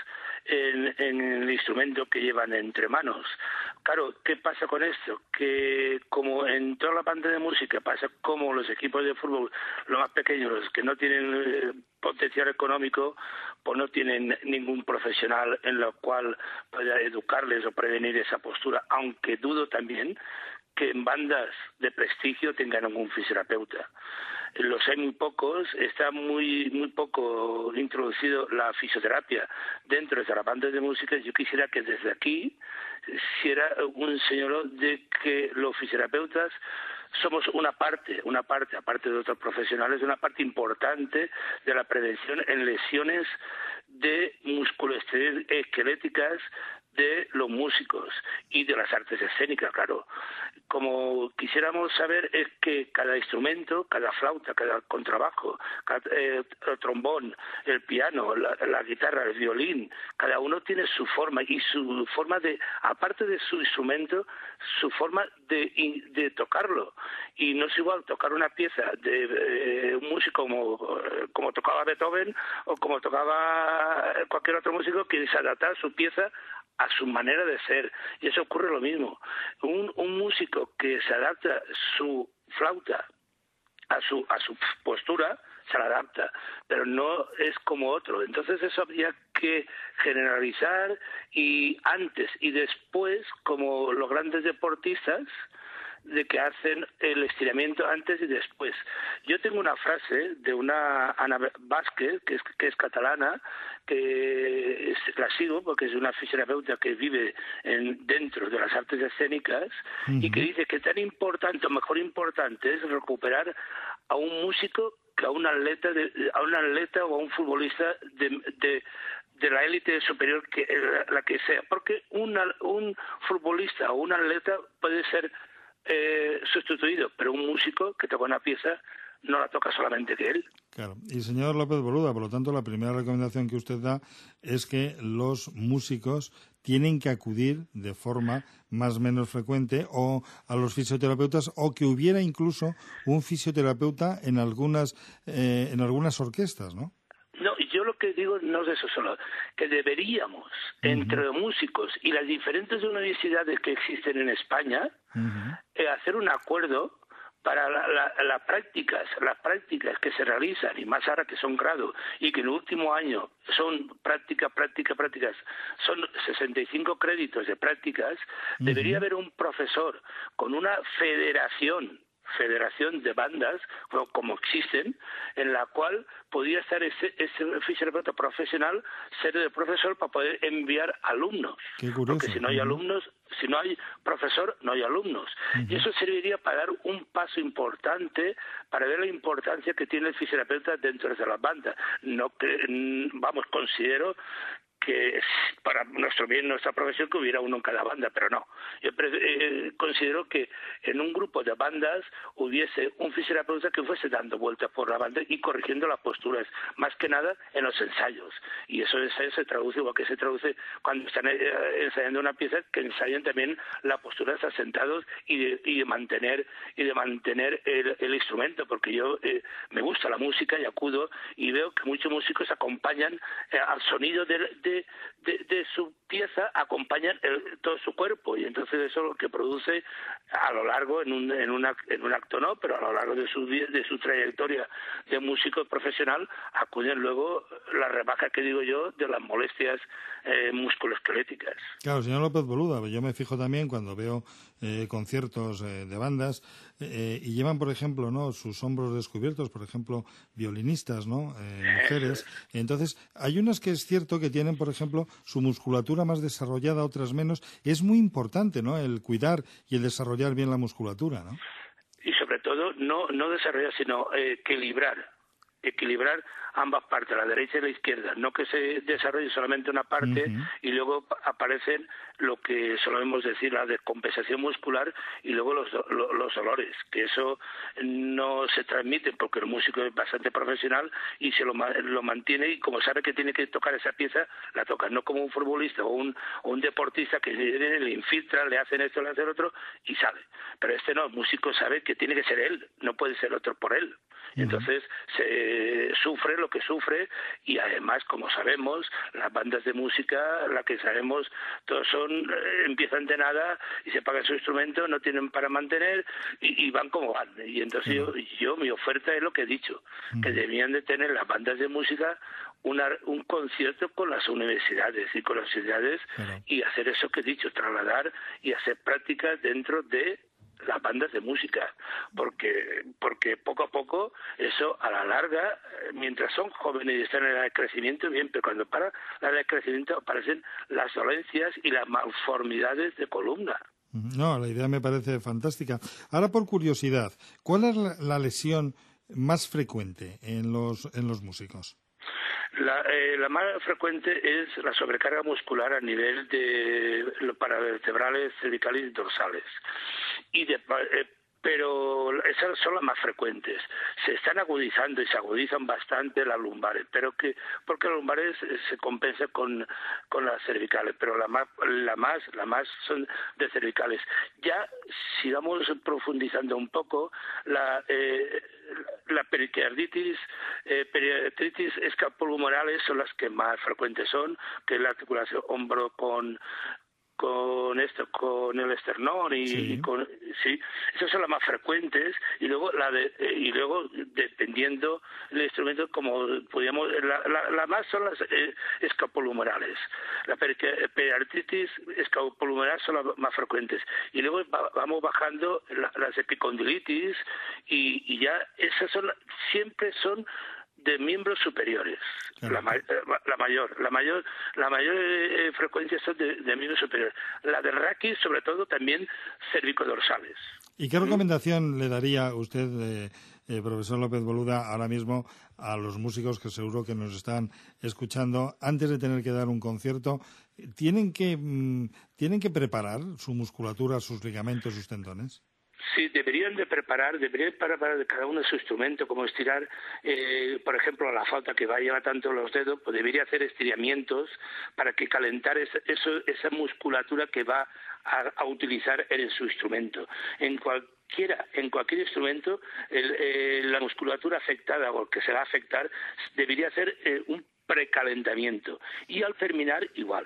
en, en el instrumento que llevan entre manos. Claro, ¿qué pasa con esto? Que como en toda la banda de música pasa como los equipos de fútbol, los más pequeños, los que no tienen eh, potencial económico, pues no tienen ningún profesional en lo cual pueda educarles o prevenir esa postura, aunque dudo también que en bandas de prestigio tengan algún fisioterapeuta. Los hay muy pocos, está muy muy poco introducido la fisioterapia dentro de las bandas de música. Yo quisiera que desde aquí se era un señor de que los fisioterapeutas somos una parte, una parte, aparte de otros profesionales, una parte importante de la prevención en lesiones de musculoesqueléticas de los músicos y de las artes escénicas, claro. Como quisiéramos saber es que cada instrumento, cada flauta, cada contrabajo, cada eh, el trombón, el piano, la, la guitarra, el violín, cada uno tiene su forma y su forma de, aparte de su instrumento, su forma de, de tocarlo. Y no es igual tocar una pieza de eh, un músico como, como tocaba Beethoven o como tocaba cualquier otro músico, que se adapta su pieza a su manera de ser, y eso ocurre lo mismo. Un, un músico que se adapta su flauta a su a su postura, se la adapta, pero no es como otro. Entonces eso habría que generalizar, y antes y después, como los grandes deportistas, de que hacen el estiramiento antes y después. Yo tengo una frase de una Ana Vázquez, que es, que es catalana, que es, la sigo porque es una fisioterapeuta que vive en, dentro de las artes escénicas, uh-huh. y que dice que tan importante, o mejor importante, es recuperar a un músico que a un atleta, de, a un atleta o a un futbolista de, de de la élite superior, que la que sea, porque una, un futbolista o un atleta puede ser Eh, sustituido, pero un músico que toca una pieza no la toca solamente que él. Claro. Y señor López Boluda, por lo tanto, la primera recomendación que usted da es que los músicos tienen que acudir de forma más o menos frecuente o a los fisioterapeutas, o que hubiera incluso un fisioterapeuta en algunas eh, en algunas orquestas, ¿no? No, yo lo que digo no es eso solo, que deberíamos, uh-huh. entre músicos y las diferentes universidades que existen en España, uh-huh. eh, hacer un acuerdo para las la, la prácticas, las prácticas que se realizan, y más ahora que son grado, y que en el último año son prácticas, prácticas, prácticas, son sesenta y cinco créditos de prácticas, uh-huh. debería haber un profesor con una federación, federación de bandas, como existen, en la cual podría estar ese, ese fisioterapeuta profesional ser el profesor para poder enviar alumnos. Qué curioso. Porque si no hay alumnos, si no hay profesor, no hay alumnos. Uh-huh. Y eso serviría para dar un paso importante para ver la importancia que tiene el fisioterapeuta dentro de las bandas. No que, vamos, considero que para nuestro bien, nuestra profesión, que hubiera uno en cada banda, pero no. Yo eh, considero que en un grupo de bandas hubiese un fisioterapeuta que fuese dando vueltas por la banda y corrigiendo las posturas, más que nada en los ensayos. Y eso ensayo se traduce, igual que se traduce cuando están eh, ensayando una pieza, que ensayan también la postura de estar sentados y de, y de mantener y de mantener el, el instrumento, porque yo eh, me gusta la música y acudo y veo que muchos músicos acompañan eh, al sonido de, de De, de su pieza, acompañan el, todo su cuerpo, y entonces eso es lo que produce a lo largo, en un, en, una, en un acto no, pero a lo largo de su, de su trayectoria de músico profesional, acuden luego las rebajas, que digo yo, de las molestias eh, musculoesqueléticas. Claro, señor López Boluda, yo me fijo también cuando veo eh, conciertos eh, de bandas eh, y llevan, por ejemplo, no sus hombros descubiertos, por ejemplo, violinistas, ¿no? Eh, mujeres. Entonces, hay unas que es cierto que tienen, por ejemplo, su musculatura más desarrollada, otras menos. Es muy importante, ¿no?, el cuidar y el desarrollar bien la musculatura, ¿no? Y sobre todo, no, no desarrollar, sino eh, equilibrar. equilibrar ambas partes, la derecha y la izquierda, no que se desarrolle solamente una parte uh-huh. y luego aparecen lo que solemos decir la descompensación muscular y luego los, los, los dolores, que eso no se transmite porque el músico es bastante profesional y se lo, lo mantiene, y como sabe que tiene que tocar esa pieza, la toca, no como un futbolista o un, o un deportista que le infiltra, le hacen esto, le hacen otro y sabe. Pero este no, el músico sabe que tiene que ser él, no puede ser otro por él. Entonces se sufre lo que sufre y además, como sabemos, las bandas de música, la que sabemos, todos son, eh, empiezan de nada y se pagan su instrumento, no tienen para mantener y, y van como van. Y entonces yo, yo, mi oferta es lo que he dicho, que debían de tener las bandas de música Una, un concierto con las universidades y con las ciudades y hacer eso que he dicho, trasladar y hacer prácticas dentro de las bandas de música, porque porque poco a poco eso a la larga, mientras son jóvenes y están en edad de crecimiento, bien, pero cuando para la edad de crecimiento aparecen las dolencias y las malformidades de columna. No, la idea me parece fantástica. Ahora, por curiosidad, ¿cuál es la, la lesión más frecuente en los en los músicos? La, eh, la más frecuente es la sobrecarga muscular a nivel de paravertebrales, cervicales y dorsales. Y de, eh, pero esas son las más frecuentes. Se están agudizando y se agudizan bastante las lumbares, pero que porque las lumbares se compensan con, con las cervicales, pero la más, la más, la más son de cervicales. Ya sigamos profundizando un poco, la eh, la pericarditis, eh, periartritis escapulomorales son las que más frecuentes son, que es la articulación hombro con con esto, con el esternón y, sí. y con sí, esas son las más frecuentes y luego la de eh, y luego dependiendo del instrumento como podríamos la, la, la más son las eh, escapulomorales. La periartritis escapulomoral son las más frecuentes y luego va, vamos bajando la, las epicondilitis y, y ya esas son siempre son de miembros superiores, claro. la, la mayor, la mayor, la mayor eh, frecuencia es de, de miembros superiores. La de raquis, sobre todo, también cervicodorsales. ¿Y qué recomendación ¿Mm? le daría usted, eh, eh, profesor López Boluda, ahora mismo a los músicos que seguro que nos están escuchando antes de tener que dar un concierto? ¿Tienen que mmm, tienen que preparar su musculatura, sus ligamentos, sus tendones? Sí, deberían de preparar, deberían preparar cada uno su instrumento, como estirar, eh, por ejemplo, la flauta que va a llevar tanto los dedos, pues debería hacer estiramientos para que calentar esa, eso, esa musculatura que va a, a utilizar en su instrumento. En cualquiera, en cualquier instrumento, el, eh, la musculatura afectada o que se va a afectar debería hacer eh, un precalentamiento y al terminar igual.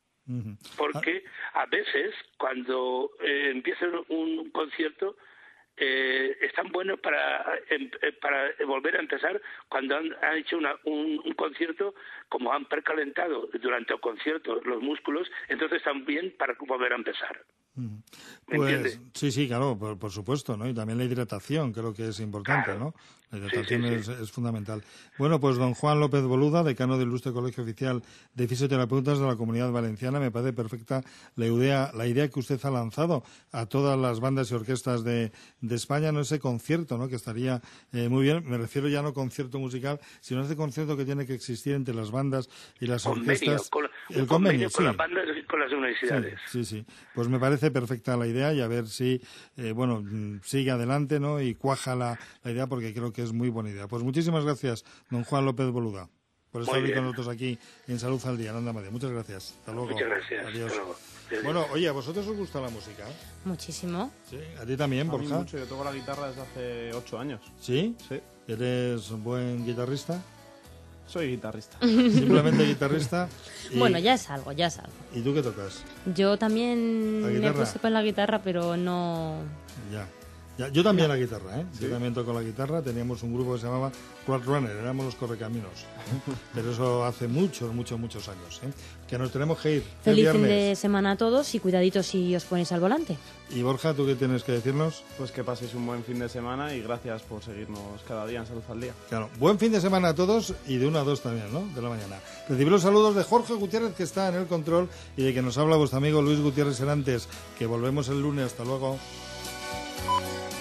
Porque a veces cuando eh, empieza un concierto eh, están buenos para eh, para volver a empezar cuando han, han hecho una, un, un concierto, como han precalentado durante el concierto los músculos, entonces están bien para volver a empezar. ¿Me pues, entiendes? Sí, sí, claro, por, por supuesto, ¿no? Y también la hidratación, creo que es importante, claro. ¿no? La hidratación sí, sí, sí. Es, es fundamental. Bueno, pues don Juan López Boluda, decano del Ilustre Colegio Oficial de Fisioterapeutas de la Comunidad Valenciana, me parece perfecta la idea, la idea que usted ha lanzado a todas las bandas y orquestas de, de España, no ese concierto, ¿no? Que estaría eh, muy bien. Me refiero ya no concierto musical, sino ese concierto que tiene que existir entre las bandas y las convenio, orquestas. Con, el convenio, convenio, con sí. las bandas y con las universidades. Sí, sí, sí. Pues me parece perfecta la idea y a ver si, eh, bueno, sigue adelante, ¿no? Y cuaja la, la idea porque creo que es muy buena idea. Pues muchísimas gracias, don Juan López Boluda, por estar hoy con nosotros aquí en Salud al Día, en Onda Madrid. Muchas gracias. Hasta luego. Muchas gracias. Adiós. Hasta luego. Bueno, oye, ¿a vosotros os gusta la música? Muchísimo. Sí, a ti también, a Borja. Mí mucho. Yo toco la guitarra desde hace ocho años. ¿Sí? Sí. ¿Eres un buen guitarrista? Soy guitarrista. Simplemente guitarrista. Y... Bueno, ya es algo, ya es algo. ¿Y tú qué tocas? Yo también me puse con la guitarra, pero no... Ya. ya yo también no. la guitarra, ¿eh? ¿Sí? Yo también toco la guitarra. Teníamos un grupo que se llamaba Roadrunner, éramos los correcaminos. Pero eso hace muchos, muchos, muchos años, ¿eh? Que nos tenemos que ir. Feliz fin de semana a todos y cuidaditos si os ponéis al volante. Y Borja, ¿tú qué tienes que decirnos? Pues que paséis un buen fin de semana y gracias por seguirnos cada día en Salud al Día. Claro, buen fin de semana a todos y de una a dos también, ¿no? De la mañana. Recibir los saludos de Jorge Gutiérrez, que está en el control, y de que nos habla vuestro amigo Luis Gutiérrez Serantes, que volvemos el lunes. Hasta luego.